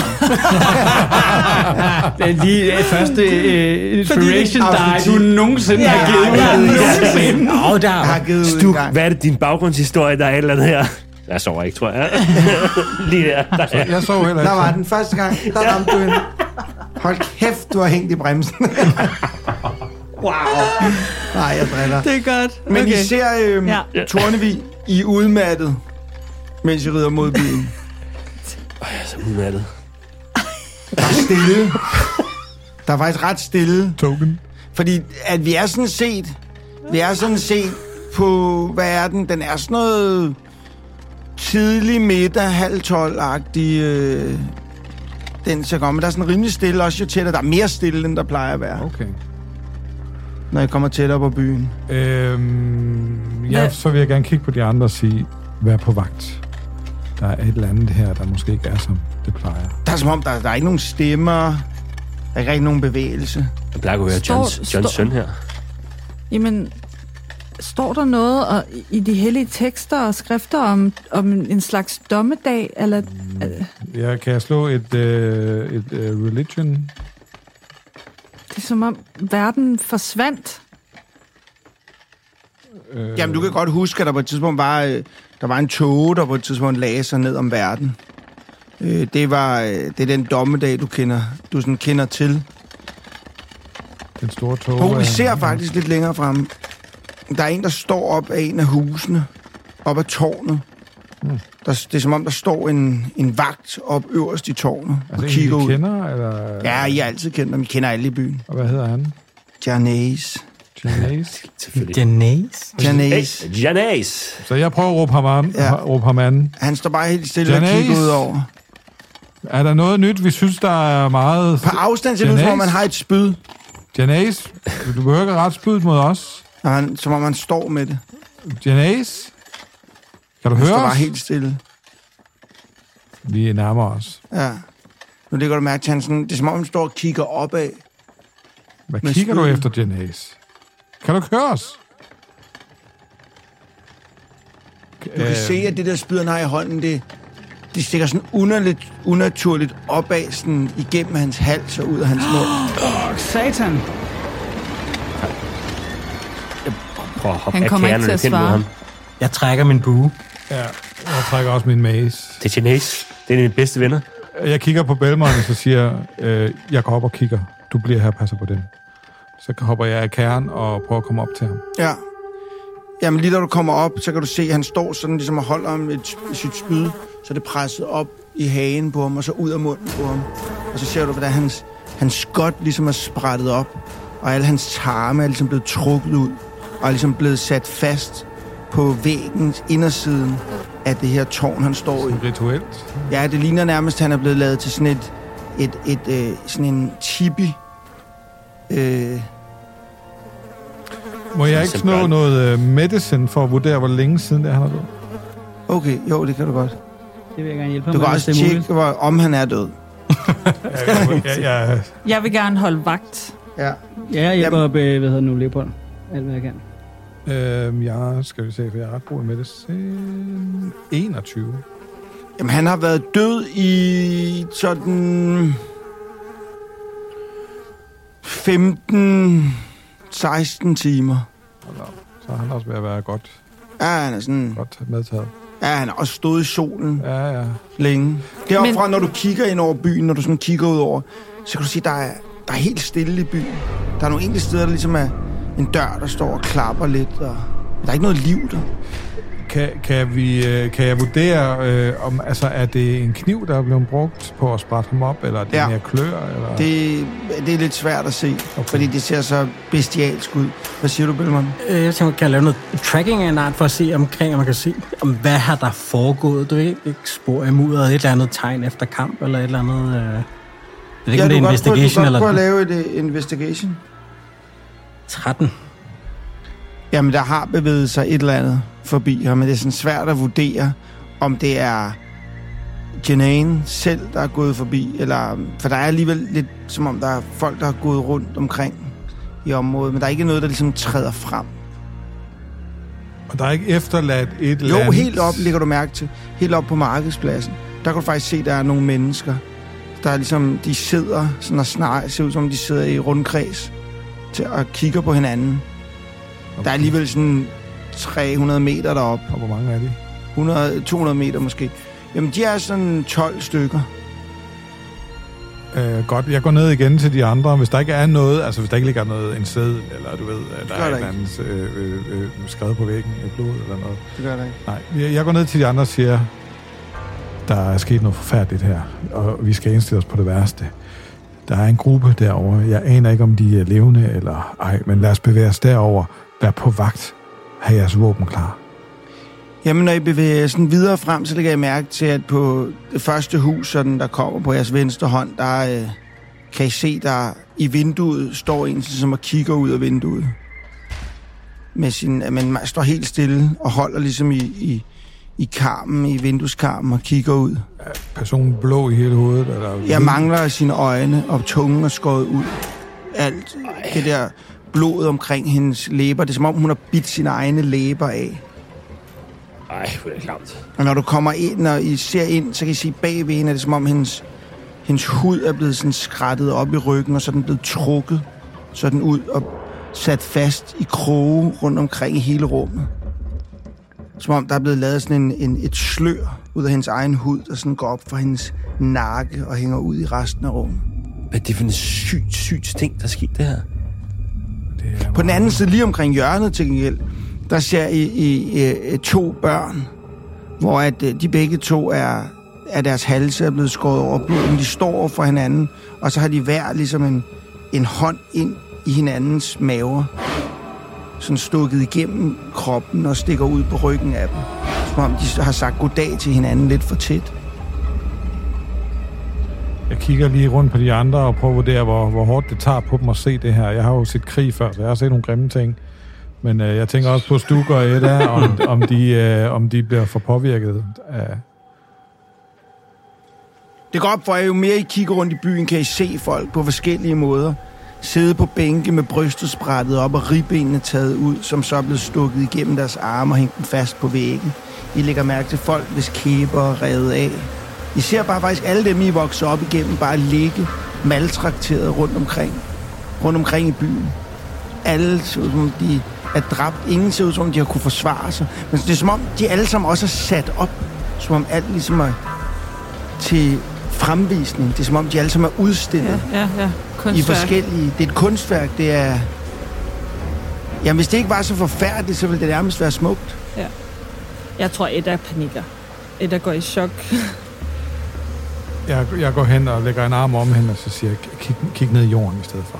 Det er lige første inspiration die, du nogensinde har givet. Jeg har givet ud Stuk, en gang. hvad er det, din baggrundshistorie, der er et eller andet her? Jeg sover ikke, tror jeg. Lige der. Jeg sov heller ikke. Der var den første gang, der ramte du en. Hold kæft, du har hængt i bremsen. Wow. Nej, jeg driller. Det er godt. Men okay. I ser Tornevig, I er udmattet, mens I rider mod byen. Jeg er så udmattet. Der er stille. Der er faktisk ret stille. Token. Fordi at vi er sådan set på, hvad er den? Den er sådan noget tidlig middag, 11:30-agtig. Den så kommer. Der er sådan rimelig stille også jo tættere. Der er mere stille, end der plejer at være. Okay. Når jeg kommer tættere på byen. Så vil jeg gerne kigge på de andre og sige, vær på vagt. Der er et eller andet her, der måske ikke er, som det plejer. Der er som om, der er ikke nogen stemmer. Der er ikke rigtig nogen bevægelse. Jeg plejer at høre Johns søn her. Jamen, står der noget i de hellige tekster og skrifter om en slags dommedag? Eller, Kan jeg slå et religion? det er som om verden forsvandt. Jamen, du kan godt huske, at der på et tidspunkt der var en tåge, der på et tidspunkt lagde sig ned om verden. Det er den dommedag, du sådan kender til. Den store tåge. Vi ser faktisk lidt længere frem. Der er en, der står op af en af husene. Op ad tårnet. Det er som om, der står en vagt op øverst i tårnet. Altså og kigger ud. Kender, eller? Ja, I har altid kendt dem. I kender alle i byen. Og hvad hedder han? Janæs. Janæs. Så jeg prøver at råbe ham an. Han står bare helt stille og kigger ud over. Er der noget nyt, vi synes, der er meget... På afstand til nu, som om man har et spyd. Janæs, du behøver ikke ret spydet mod os. Som om man står med det. Janæs, kan du høre os? Han står bare helt stille. Vi nærmer os. Ja. Nu ligger du mærke til, det er som om, han står og kigger opad. Hvad kigger du efter, Janæs? Kan du høre os? Du kan se, at det der spyd, han har i hånden, det stikker sådan unaturligt opad, sådan igennem hans hals og ud af hans mund. Satan! Prøv at hoppe Han kommer ikke til at svare. Jeg trækker min bue. Ja, jeg trækker også min mace. Det er Janæs. Det er dine bedste venner. Jeg kigger på Belmont, og så siger jeg går op og kigger. Du bliver her og passer på den. Så hopper jeg af kæren og prøver at komme op til ham. Ja. Jamen lige da du kommer op, så kan du se, at han står sådan ligesom og holder om sit spyd, så det presset op i hagen på ham, og så ud af munden på ham. Og så ser du, hvordan hans skot ligesom er sprættet op, og alle hans tarme er ligesom blevet trukket ud, og er ligesom blevet sat fast på væggens indersiden af det her tårn, han står i. Rituelt? Ja, det ligner nærmest, at han er blevet lavet til sådan sådan en tipi. Må jeg ikke slå noget medicine for at vurdere, hvor længe siden det er, han er død? Okay, jo, det kan du godt. Det vil jeg gerne hjælpe ham med. Du kan også tjekke, om han er død. Jeg vil gerne holde vagt. Ja. Ja, jeg hjælper op, Leopold. Alt, hvad jeg kan. Jeg skal vi se, for jeg er ret god i medicine. 21. Jamen, han har været død i sådan 15-16 timer. Så er han også ved at være godt. Ja, han er sådan... Godt medtaget. Ja, han har også stået i solen. Ja. Længe. Deroppe fra, når du kigger ind over byen, når du sådan kigger ud over, så kan du se, der der er helt stille i byen. Der er nogle enkelte steder, der ligesom er en dør, der står og klapper lidt, og der er ikke noget liv der. Kan jeg vurdere, om altså, er det en kniv, der er blevet brugt på at sprætte ham op, eller er det mere klør? Eller? Det er lidt svært at se, fordi det ser så bestialsk ud. Hvad siger du, Bellman? Jeg tænker, kan jeg lave noget tracking af en art for at se omkring, og man kan se, om hvad har der foregået? Du ved ikke spor i mudderet, et eller andet tegn efter kamp, eller et eller andet... Jeg ved ikke, om det er investigation, eller... Du kan godt prøve at lave et investigation. 13. Jamen, der har bevæget sig et eller andet forbi her, men det er sådan svært at vurdere, om det er Janine selv, der er gået forbi, eller... For der er alligevel lidt, som om der er folk, der har gået rundt omkring i området, men der er ikke noget, der ligesom træder frem. Og der er ikke efterladt et eller andet... Jo, helt op, lægger du mærke til. Helt op på markedspladsen. Der kan du faktisk se, at der er nogle mennesker, der er ligesom, de sidder sådan og snakker, ser ud som de sidder i rundkreds til og kigger på hinanden. Okay. Der er alligevel sådan 300 meter deroppe. Og hvor mange er de? 200 meter måske. Jamen, de er sådan 12 stykker. Godt, jeg går ned igen til de andre. Hvis der ikke er noget, altså hvis der ikke ligger noget, en seddel, eller du ved, der er et eller andet skrevet på væggen, et blod eller noget. Det gør der ikke. Nej, jeg går ned til de andre og siger, der er sket noget forfærdeligt her, og vi skal indstille os på det værste. Der er en gruppe derovre. Jeg aner ikke, om de er levende eller ej, men lad os bevæge os derover. Vær på vagt. Ha' jeres våben klar. Jamen, når I bevæger sådan videre frem, så lægger jeg mærke til, at på det første hus, sådan, der kommer på jeres venstre hånd, der kan I se, der i vinduet står en, som og kigger ud af vinduet. Man står helt stille og holder ligesom i karmen, i vindueskarmen og kigger ud. Er personen blå i hele hovedet? Eller? Jeg mangler sine øjne, og tungen er skåret ud. Alt det der blod omkring hendes læber, det er som om, hun har bidt sine egne læber af. Ej, hvor er det klamt. Og når du kommer ind, og I ser ind, så kan I se bagved hende, er det som om hendes hud er blevet sådan skrattet op i ryggen, og så er den blevet trukket sådan ud og sat fast i kroge rundt omkring i hele rummet. Som om der er blevet lavet sådan et slør ud af hendes egen hud, der sådan går op for hendes nakke og hænger ud i resten af rummet. Hvad er det for en sygt ting, der sker det her? På den anden side, lige omkring hjørnet til gengæld, der ser I 2 børn, hvor at de begge to er deres halse er blevet skåret over bloden. De står over for hinanden, og så har de hver ligesom en hånd ind i hinandens maver. Sådan stukket igennem kroppen og stikker ud på ryggen af dem. Som om de har sagt goddag til hinanden lidt for tæt. Jeg kigger lige rundt på de andre og prøver at vurdere, hvor hårdt det tager på dem at se det her. Jeg har jo set krig før, så jeg har set nogle grimme ting. Men jeg tænker også på Stuk og Edda, om de bliver for påvirket af... Det går op for jer, jo mere I kigger rundt i byen, kan I se folk på forskellige måder. Sidde på bænke med brystet sprættet op og ribbenene taget ud, som så er blevet stukket igennem deres arme og hængt dem fast på væggen. I lægger mærke til folk, hvis kæber er revet af. I ser bare faktisk alle dem, I vokser op igennem, bare ligge maltrakteret rundt omkring i byen. Alle ser ud som de er dræbt. Ingen ser ud som de har kunne forsvare sig. Men det er som om, de alle sammen også er sat op. Som om alt ligesom er til fremvisning. Det er som om, de alle sammen er udstillet. Ja. Kunstværk. I forskellige... Det er et kunstværk, det er... Jamen, hvis det ikke var så forfærdeligt, så ville det nærmest være smukt. Ja. Jeg tror, Edda panikker. Edda går i chok. Jeg går hen og lægger en arm om hende, og så siger jeg, kig ned i jorden i stedet for.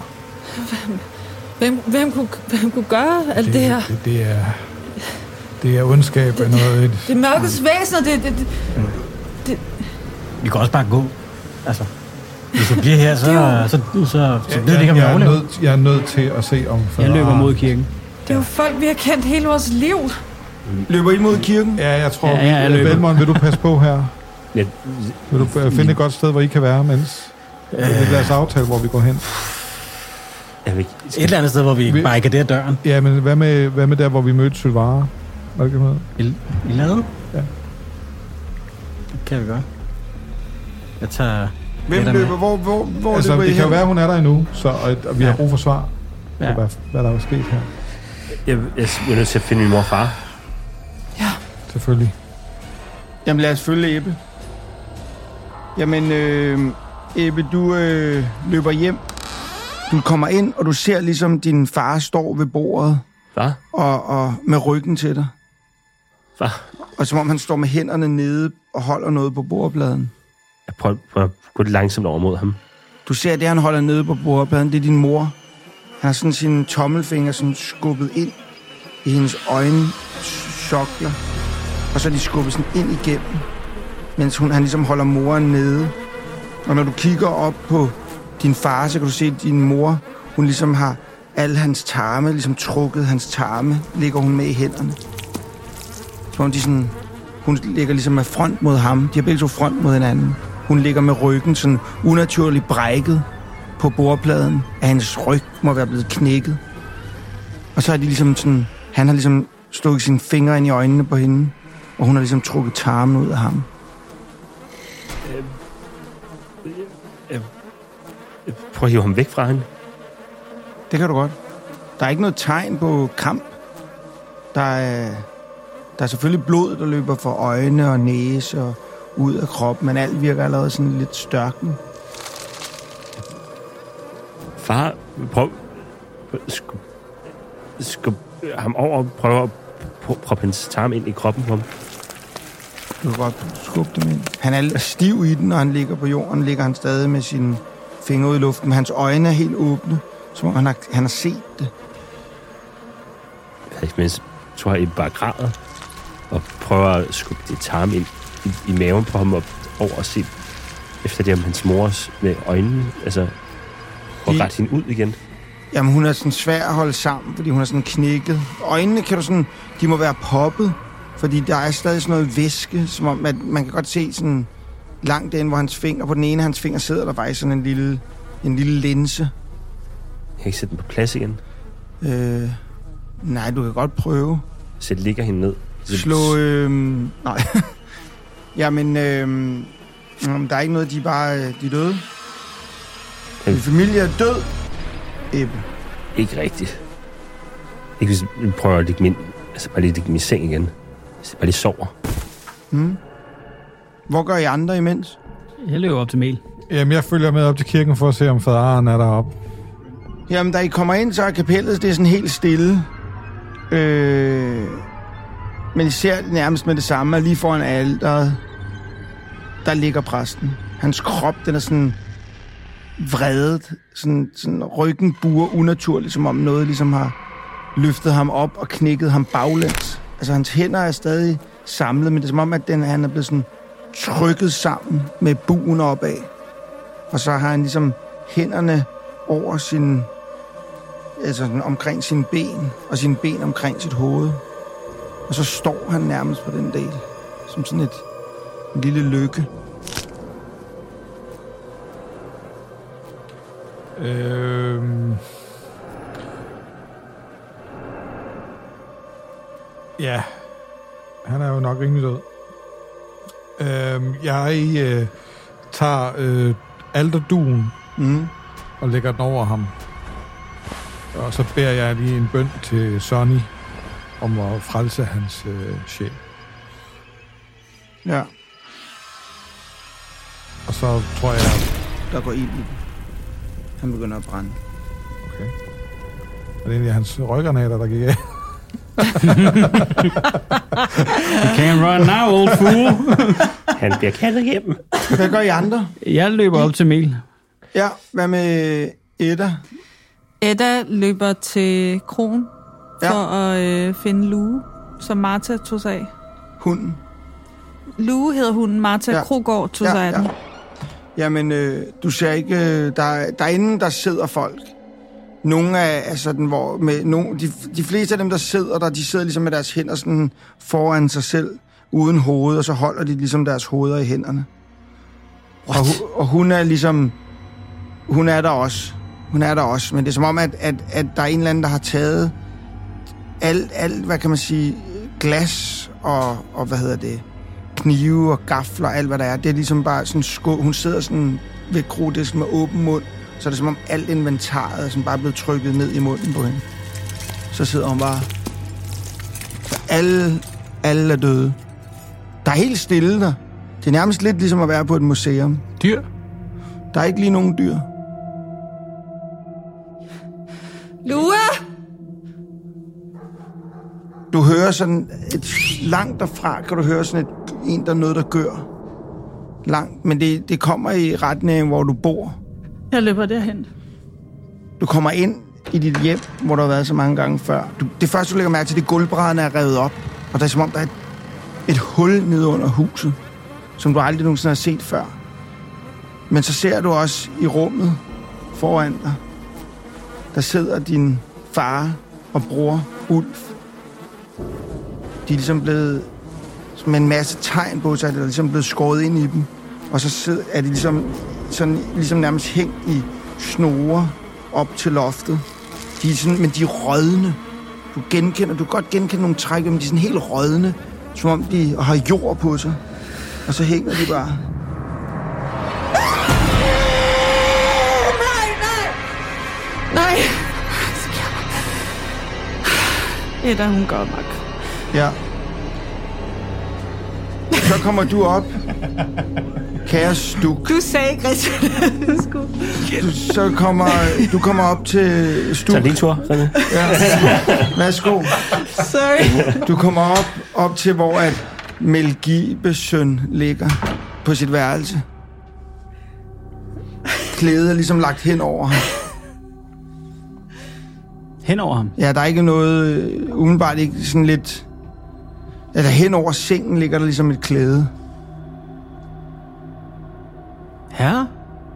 Hvem kunne gøre alt det her? Det er ondskab af noget... Det er mørkets væsener, det... Vi kan også bare gå. Altså, hvis du bliver her, så ved det ikke, om jeg overlever. Jeg er nødt til at se om... Jeg løber mod kirken. Det er jo folk, vi har kendt hele vores liv. Løber I mod kirken? Ja, jeg tror... jeg løber. Belmont, vil du passe på her? Ja. Vil du finde et godt sted, hvor I kan være, mens... Det bliver os aftale, hvor vi går hen. Et eller andet sted, hvor vi barrikaderer døren. Ja, men hvad med der, hvor vi mødte Sylvara? Var det ikke noget? I laden? Ja. Det kan vi godt. Jeg tager... Hvem løber? Hvor altså, løber I det kan jo hen? være, hun er der endnu, og vi har brug for svar Ja. på, hvad der er sket her. Jeg er nødt til at finde min mor og far. Ja. Selvfølgelig. Jamen, lad os følge Ebbe. Jamen, Ebbe, du løber hjem Du kommer ind, og du ser ligesom din far står ved bordet. Hvad? Og med ryggen til dig. Hvad? Og som om han står med hænderne nede og holder noget på bordpladen. Jeg prøver at gå lidt langsomt over mod ham. Du ser det, han holder nede på bordpladen, det er din mor. Han har sådan sine tommelfinger sådan skubbet ind i hendes øjensokler. Og så er de skubbet sådan ind igennem, mens han ligesom holder moren nede. Og når du kigger op på din far, så kan du se, at din mor, hun ligesom har alle hans tarme, ligesom trukket hans tarme, ligger hun med i hænderne. Så hun ligger ligesom med front mod ham. De har begge to front mod hinanden. Hun ligger med ryggen sådan unaturligt brækket på bordpladen, at hendes ryg må være blevet knækket. Og så er de ligesom sådan, han har ligesom slået sine fingre ind i øjnene på hende, og hun har ligesom trukket tarmen ud af ham. Prøv at hive ham væk fra hende. Det kan du godt. Der er ikke noget tegn på kamp. Der er selvfølgelig blod, der løber fra øjne og næse og ud af kroppen, men alt virker allerede sådan lidt størkende. Far, prøv skub ham over og prøv at proppe hans tarm ind i kroppen på ham. Du kan godt skubbe dem ind. Han er stiv i den, og han ligger på jorden. Ligger han stadig med sine fingre ud i luften. Men hans øjne er helt åbne, som om han har set det. Mens tror jeg, I bare græder og prøver at skubbe det tarm ind i maven på ham og over og se efter det om hans mors med øjnene. Altså, og rette hende ud igen. Jamen, hun er sådan svær at holde sammen, fordi hun er sådan knækket. Øjnene kan du sådan, de må være poppet, fordi der er stadig sådan noget væske, som om, at man kan godt se sådan langt den, hvor hans finger, på den ene af hans finger sidder der faktisk sådan en lille linse. Jeg kan ikke sætte den på plads igen. Nej, du kan godt prøve. Så det ligger hende ned. Slå, nej. Jamen, der er ikke noget, de er døde. Din familie er død, Ebbe. Ikke rigtigt. Ikke hvis vi prøver at lægge min, altså bare lige lægge min seng igen. Så bare lige sover. Hvor gør I andre imens? Jeg løber op til Mel. Jamen, jeg følger med op til kirken for at se, om faderen er deroppe. Jamen, da I kommer ind, så er kapellet, det er sådan helt stille. Men I ser det nærmest med det samme, at lige foran alteret, der ligger præsten. Hans krop, den er sådan vredet, sådan ryggen buer unaturligt, som om noget ligesom har løftet ham op og knækket ham baglæns. Altså, hans hænder er stadig samlet, men det er som om, at han er blevet sådan trykket sammen med buen opad. Og så har han ligesom hænderne over sin, altså omkring sine ben, og sine ben omkring sit hoved. Og så står han nærmest på den del, som sådan en lille lykke. Ja, han er jo nok rimelig død. Jeg tager alterduen og lægger den over ham. Og så beder jeg lige en bøn til Sonny om at frelse hans sjæl. Ja. Og så tror jeg... Der går ild i den. Han begynder at brænde. Okay. Og det er egentlig hans røggranater, der gik af. You can't run now, old fool. Han bliver kaldet hjem. Hvad gør I andre? Jeg løber op til Mel. Ja, hvad med Edda? Edda løber til kroen for at finde Lue, som Martha tog sig af. Hunden. Lue hedder hunden. Martha Krogård tog sig af den. Jamen, du ser ikke... Derinde, der sidder folk. Nogle af sådan, hvor... De fleste af dem, der sidder der, de sidder ligesom med deres hænder sådan foran sig selv, uden hoved, og så holder de ligesom deres hoveder i hænderne. Og hun er ligesom... Hun er der også. Hun er der også. Men det er som om, at der er en eller anden, der har taget alt hvad kan man sige, glas og hvad hedder det, knive og gafler, alt hvad der er. Det er ligesom bare sådan hun sidder sådan ved krodisken med åben mund, så er det som om alt inventaret er sådan bare blevet trykket ned i munden på hende. Så sidder hun bare... Så alle er døde. Der er helt stille der. Det er nærmest lidt ligesom at være på et museum. Dyr? Der er ikke lige nogen dyr. Lua! Du hører sådan langt derfra, kan du høre sådan en, der er noget, der gør. Langt, men det kommer i retning af, hvor du bor. Jeg løber derhen. Du kommer ind i dit hjem, hvor du har været så mange gange før. Det første, du lægger mærke til, det gulvbrædderne er revet op. Og det er som om, der er et hul nede under huset, som du aldrig nogensinde har set før. Men så ser du også i rummet foran dig, der sidder din far og bror, Ulf. De er ligesom blevet med en masse tegn på sig, der er ligesom blevet skåret ind i dem. Og så er de ligesom nærmest hængt i snore op til loftet. De er sådan, men de er rådne. Du kan godt genkende nogle træk, men de er sådan helt rådne, som om de har jord på sig. Og så hænger de bare. Nej! Edda, hun går nok. Ja. Så kommer du op. Kære Stuk. Du sagde ikke rigtigt, Du kommer op til Stuk. Tag din tur, René. Ja. Værsgo. Sorry. Du kommer op til, hvor at Melgibes søn ligger på sit værelse. Klædet er ligesom lagt hen over ham. Hen over ham? Ja, der er ikke noget, umiddelbart ikke sådan lidt... Eller hen over sengen ligger der ligesom et klæde. Herre?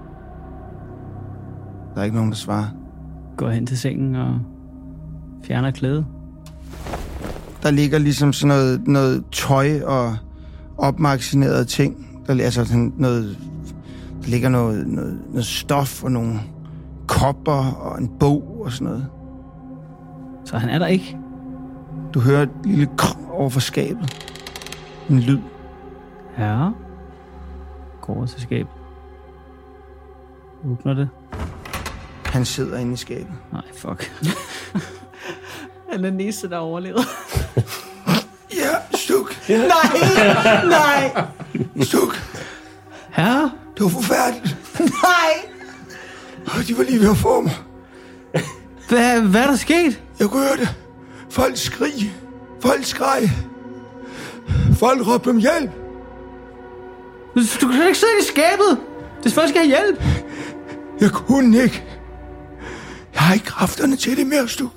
Der er ikke nogen, der svarer. Går hen til sengen og fjerner klæde. Der ligger ligesom sådan noget tøj og opmagasineret ting. Der ligger noget stof og nogle kopper og en bog og sådan noget. Så han er der ikke? Du hører et lille over for skabet. En lyd. Herre? Går over til skabet. Åbner det. Han sidder inde i skabet. Nej, fuck. Han er næste, der overlever. Ja, Stuk. Nej! Stuk. Herre? Det var forfærdeligt. Nej! Og de var lige ved at få mig. Hvad er der sket? Jeg kunne høre det. Folk skrig. Folk skreg. Folk råbte om hjælp. Du kan ikke sidde i skabet. Det folk skal have hjælp. Jeg kunne ikke. Jeg har ikke kræfterne til det mere, Stuk.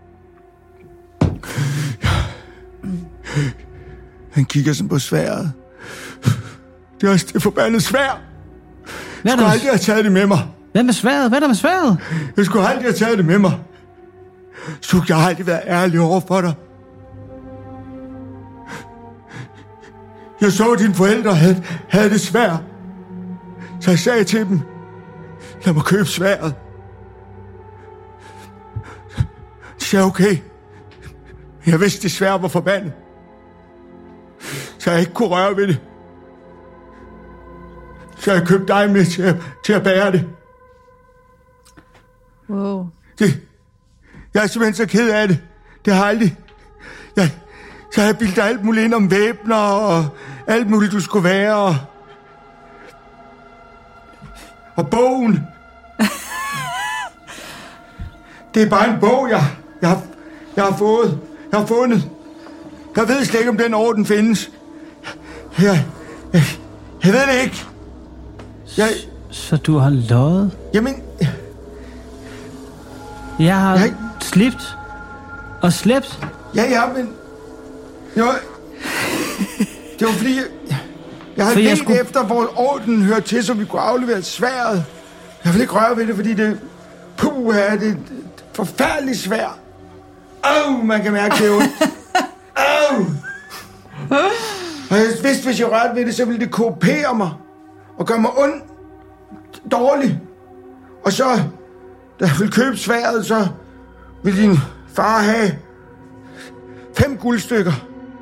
Han kigger sådan på sværdet. Det er også det forbandede sværd. Jeg skulle aldrig have taget det med mig. Hvad med sværdet? Hvad er der med sværdet? Jeg skulle aldrig have taget det med mig. Stuk, jeg har aldrig været ærlig over for dig. Jeg så, at dine forældre havde det svært. Så jeg sagde til dem, lad mig købe sværdet. De sagde, okay. Jeg vidste, det svært var forbandet. Så jeg ikke kunne røre ved det. Så jeg købte dig med til at bære det. Wow. Jeg er simpelthen så ked af det. Det har aldrig... Så har jeg bildet dig alt muligt ind om væbner og alt muligt, du skulle være. Og bogen. Det er bare en bog, jeg har fået. Jeg har fundet. Jeg ved slet ikke, om den orden findes. Jeg ved det ikke. Så du har løjet? Jamen... Jeg har slipt og slæbt. Ja, men... Det var fordi... Jeg havde let efter, hvor orden hørte til, så vi kunne aflevere sværdet. Jeg vil ikke røre ved det, fordi det... Puh, det er et forfærdeligt sværd. Man kan mærke det ondt. Og jeg vidste, hvis jeg rørte ved det, så ville det koopere mig. Og gøre mig dårlig. Og så... Da jeg ville købe sværdet, så ville din far have 5 guldstykker.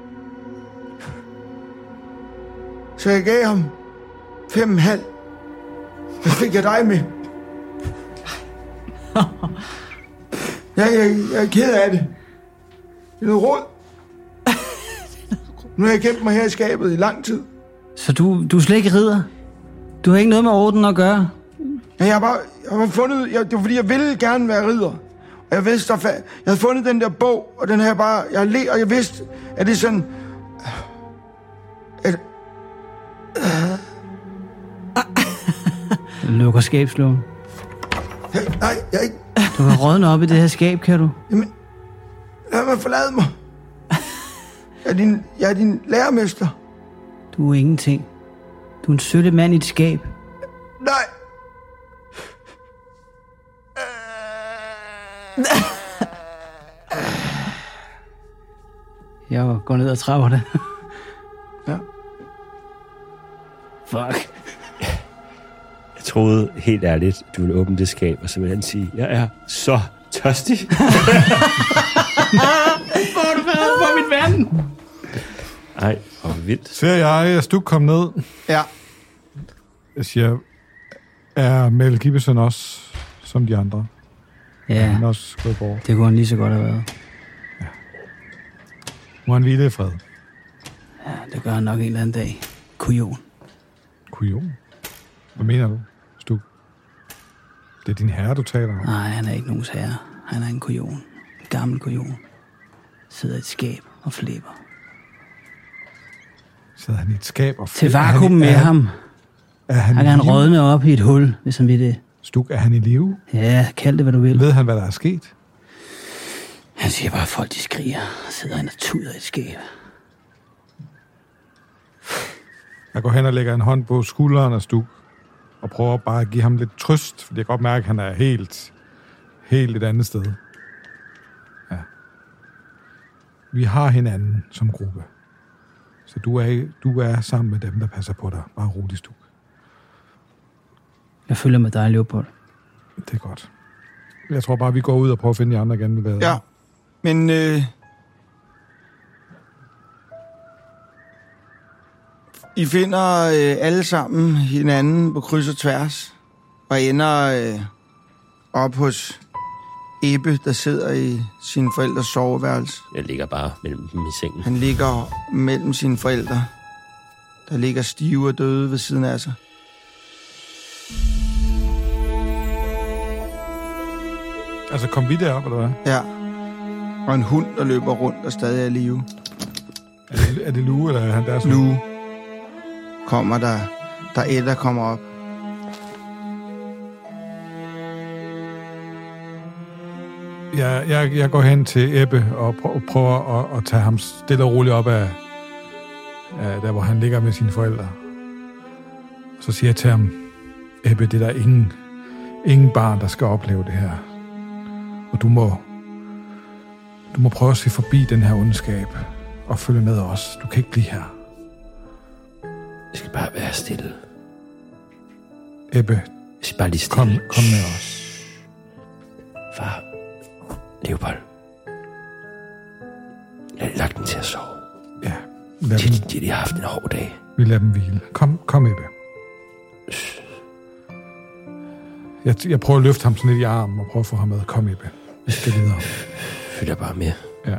Så jeg gav ham 5,5. Hvad fik jeg dig med? Jeg er ked af det. Det er noget råd. Nu har jeg gemt mig her i skabet i lang tid. Så du er slet ikke ridder? Du har ikke noget med orden at gøre? Ja, jeg har fundet... Det var fordi, jeg ville gerne være ridder. Jeg vidste, jeg havde fundet den der bog, og den her bare... og jeg vidste, at det er sådan... Lukker skabslågen. Nej, jeg ikke... Du kan rådne op i det her skab, kan du? Jamen, lad mig forlade mig. Jeg er din lærermester. Du er ingenting. Du er en sølle mand i et skab. Nej. Jeg går ned ad trapperne. Ja. Fuck. Jeg troede helt ærligt, du ville åbne det skab og simpelthen sige, jeg er så tørstig. Hvor er du været på mit vand? Ej, hvor vildt. Ser jeg Stuk kom ned. Ja. Jeg siger, er Mel Gibson også som de andre? Ja, Han er også gået bort. det kunne han lige så godt have været. Må han hvile i fred? Ja, det gør han nok en eller anden dag. Kujon. Kujon? Hvad mener du, Stuk? Det er din herre, du taler om. Nej, han er ikke nogens herre. Han er en kujon. En gammel kujon. Sidder i et skab og flæber. Sidder han i et skab og Til vakuum med ham. Er han Han i kan live? rådne op i et hul, hvis han vil det. Stuk, er han i live? Ja, kald det, hvad du vil. Ved han, hvad der er sket? Han siger bare, at folk de skriger og sidder han og tuder i et skab. Jeg går hen og lægger en hånd på skulderen af Stuk, og prøver bare at give ham lidt trøst, fordi jeg kan godt mærke, at han er helt et andet sted. Ja. Vi har hinanden som gruppe. Så du er sammen med dem, der passer på dig. Bare rolig, Stuk. Jeg følger med dig, Leopold. Det er godt. Jeg tror bare, vi går ud og prøver at finde de andre igen. Ja, men... I finder alle sammen hinanden på kryds og tværs, og ender op hos Ebbe, der sidder i sine forældres soveværelse. Jeg ligger bare mellem dem i sengen. Han ligger mellem sine forældre, der ligger stive og døde ved siden af sig. Altså, kom vi derop, eller hvad? Ja, og en hund, der løber rundt og stadig er i live. Er det Lue, eller er han der? Lue kommer der Edda kommer op. Jeg går hen til Ebbe og prøver at tage ham stille og roligt op af der, hvor han ligger med sine forældre. Så siger jeg til ham, Ebbe, det er der ingen barn, der skal opleve det her. Og du må prøve at se forbi den her ondskab og følge med os. Du kan ikke blive her. Jeg skal bare være stille. Ebbe, Jeg skal bare lige stille. kom med os. Far, Leopold. Jeg har lagt den til at sove. Ja, De har haft en hård dag. vi lader dem hvile. Kom Ebbe. Jeg prøver at løfte ham sådan lidt i armen og prøve at få ham med. Kom Ebbe, vi skal videre. Følger bare med. Ja.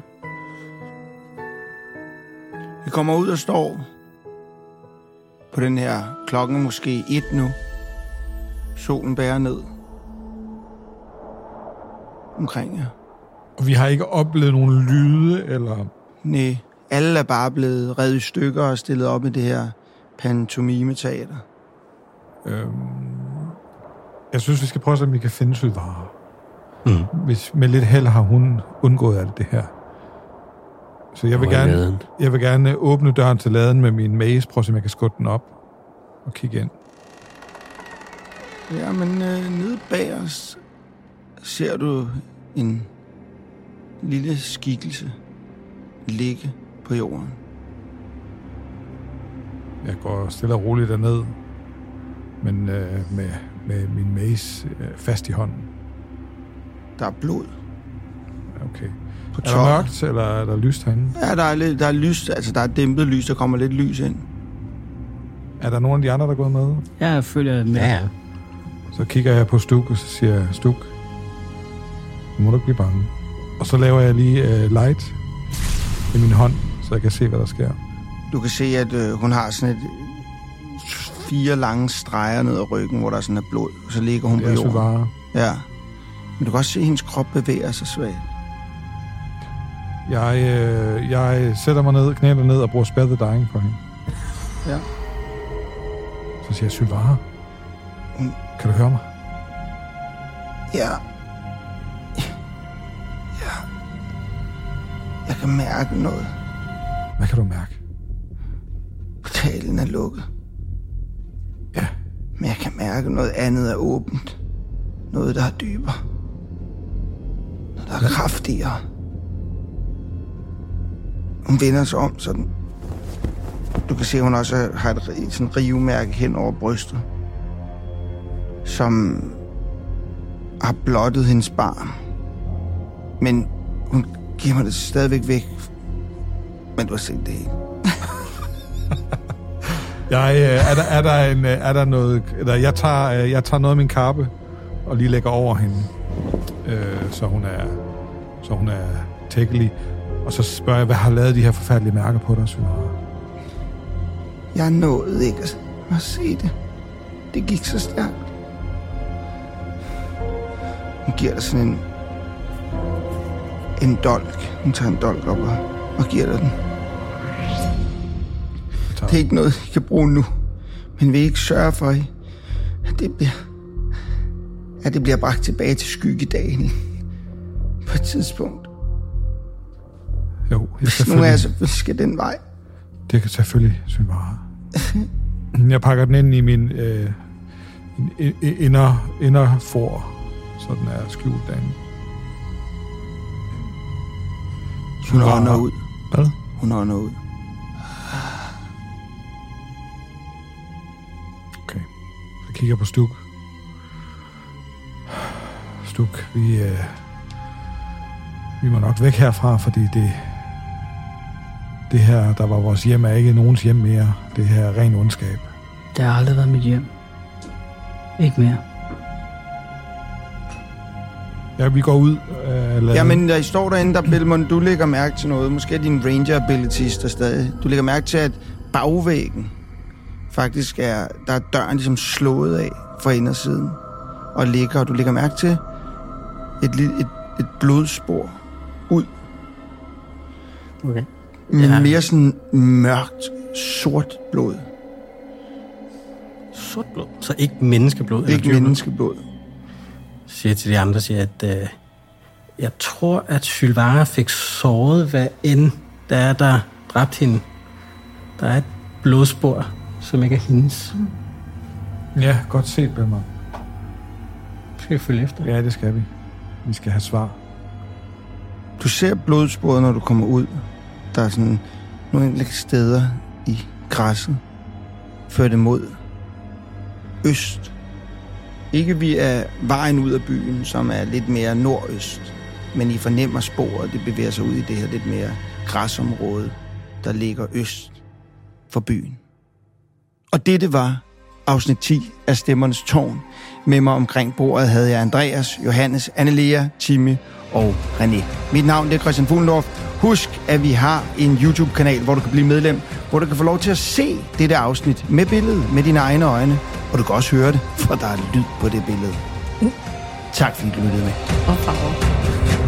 Vi kommer ud og står på den her klokken måske 1 nu. Solen bærer ned omkring jer. Og vi har ikke oplevet nogen lyde, eller... Næh, alle er bare blevet revet i stykker og stillet op i det her pantomime-teater. Jeg synes, vi skal prøve at se, om vi kan finde Sydvare. Hvis med lidt held har hun undgået alt det her. Så jeg vil gerne åbne døren til laden med min mace, prøve at se, om jeg kan skubbe den op og kigge ind. Ja, men nede bag os ser du en lille skikkelse ligge på jorden. Jeg går stille og roligt derned, men med min mace fast i hånden. Der er blod Okay. på Er der toppen. mørkt, eller er der lyst herinde? Ja, der er lys, altså der er dæmpet lys, der kommer lidt lys ind. Er der nogen af de andre, der er gået med? Jeg følger med. Ja. Så kigger jeg på Stuk, og så siger jeg, Stuk, nu må du ikke blive bange. Og så laver jeg lige light i min hånd, så jeg kan se, hvad der sker. Du kan se, at hun har sådan 4 lange streger ned ad ryggen, hvor der sådan er blod. Så ligger hun Det på er jorden. Sydvare. Ja. Men du kan også se, at hendes krop bevæger sig svagt. Jeg sætter mig ned, knæler ned og bruger Spare the Dying på hende. Ja. Så siger jeg, Sylvara, kan du høre mig? Ja. Jeg kan mærke noget. Hvad kan du mærke? Portalen er lukket. Ja. Men jeg kan mærke noget andet er åbent. Noget, der er dybere. Noget, der er kraftigere. Hun vender sig om, sådan. Du kan se, at hun også har et sådan rivemærke hen over brystet. Som har blottet hendes barm. Men hun giver mig det stadigvæk væk. Men du har set det hele. Er der noget... Jeg tager noget af min kappe og lige lægger over hende, så hun er tækkelig. Og så spørger jeg, hvad har lavet de her forfærdelige mærker på dig, Sylvara? Jeg nåede ikke at se det. Det gik så stærkt. Hun giver dig sådan en dolk. Hun tager en dolk op og giver dig den. Det er ikke noget, I kan bruge nu. Men vil I ikke sørge for, at det bliver bragt tilbage til skyggedagen på et tidspunkt? Jo, hvis nu er så skal den vej. Det kan selvfølgelig, Sylvara. Jeg pakker den ind i min inderfor, så den er skjult derinde. Hun ånder ud. Hvad? Hun ånder ud. Okay. Jeg kigger på Stuk. Stuk, vi må nok væk herfra, fordi det her, der var vores hjem, er ikke nogens hjem mere. Det her er ren ondskab. Det har aldrig været mit hjem. Ikke mere. Ja, vi går ud. Jamen, der står derinde, der Belmont, du lægger mærke til noget. Måske er din ranger abilities der stadig. Du lægger mærke til, at bagvæggen faktisk der er døren ligesom slået af fra indersiden og ligger, og du lægger mærke til et blodspor ud. Okay. Ja. Mere sådan mørkt, sort blod. Sort blod? Så ikke menneskeblod? Ikke menneskeblod. Siger til de andre, siger, at jeg tror, at Sylvara fik såret, hvad end der dræbte hende. Der er et blodspor, som ikke er hendes. Ja, godt set, Belmont. Skal vi følge efter? Ja, det skal vi. Vi skal have svar. Du ser blodsporet, når du kommer ud. Der er sådan nogle enkelte steder i græsset. Fører det mod øst. Ikke via vejen ud af byen, som er lidt mere nordøst. Men I fornemmer sporet, det bevæger sig ud i det her lidt mere græsområde, der ligger øst for byen. Og dette var afsnit 10 af Stemmernes Tårn. Med mig omkring bordet havde jeg Andreas, Johannes, Annelea, Timmy og René. Mit navn er Christian Fuglendorf. Husk, at vi har en YouTube-kanal, hvor du kan blive medlem, hvor du kan få lov til at se dette afsnit med billedet, med dine egne øjne. Og du kan også høre det, for der er lyd på det billede. Tak fordi du lyttede med. Og farver.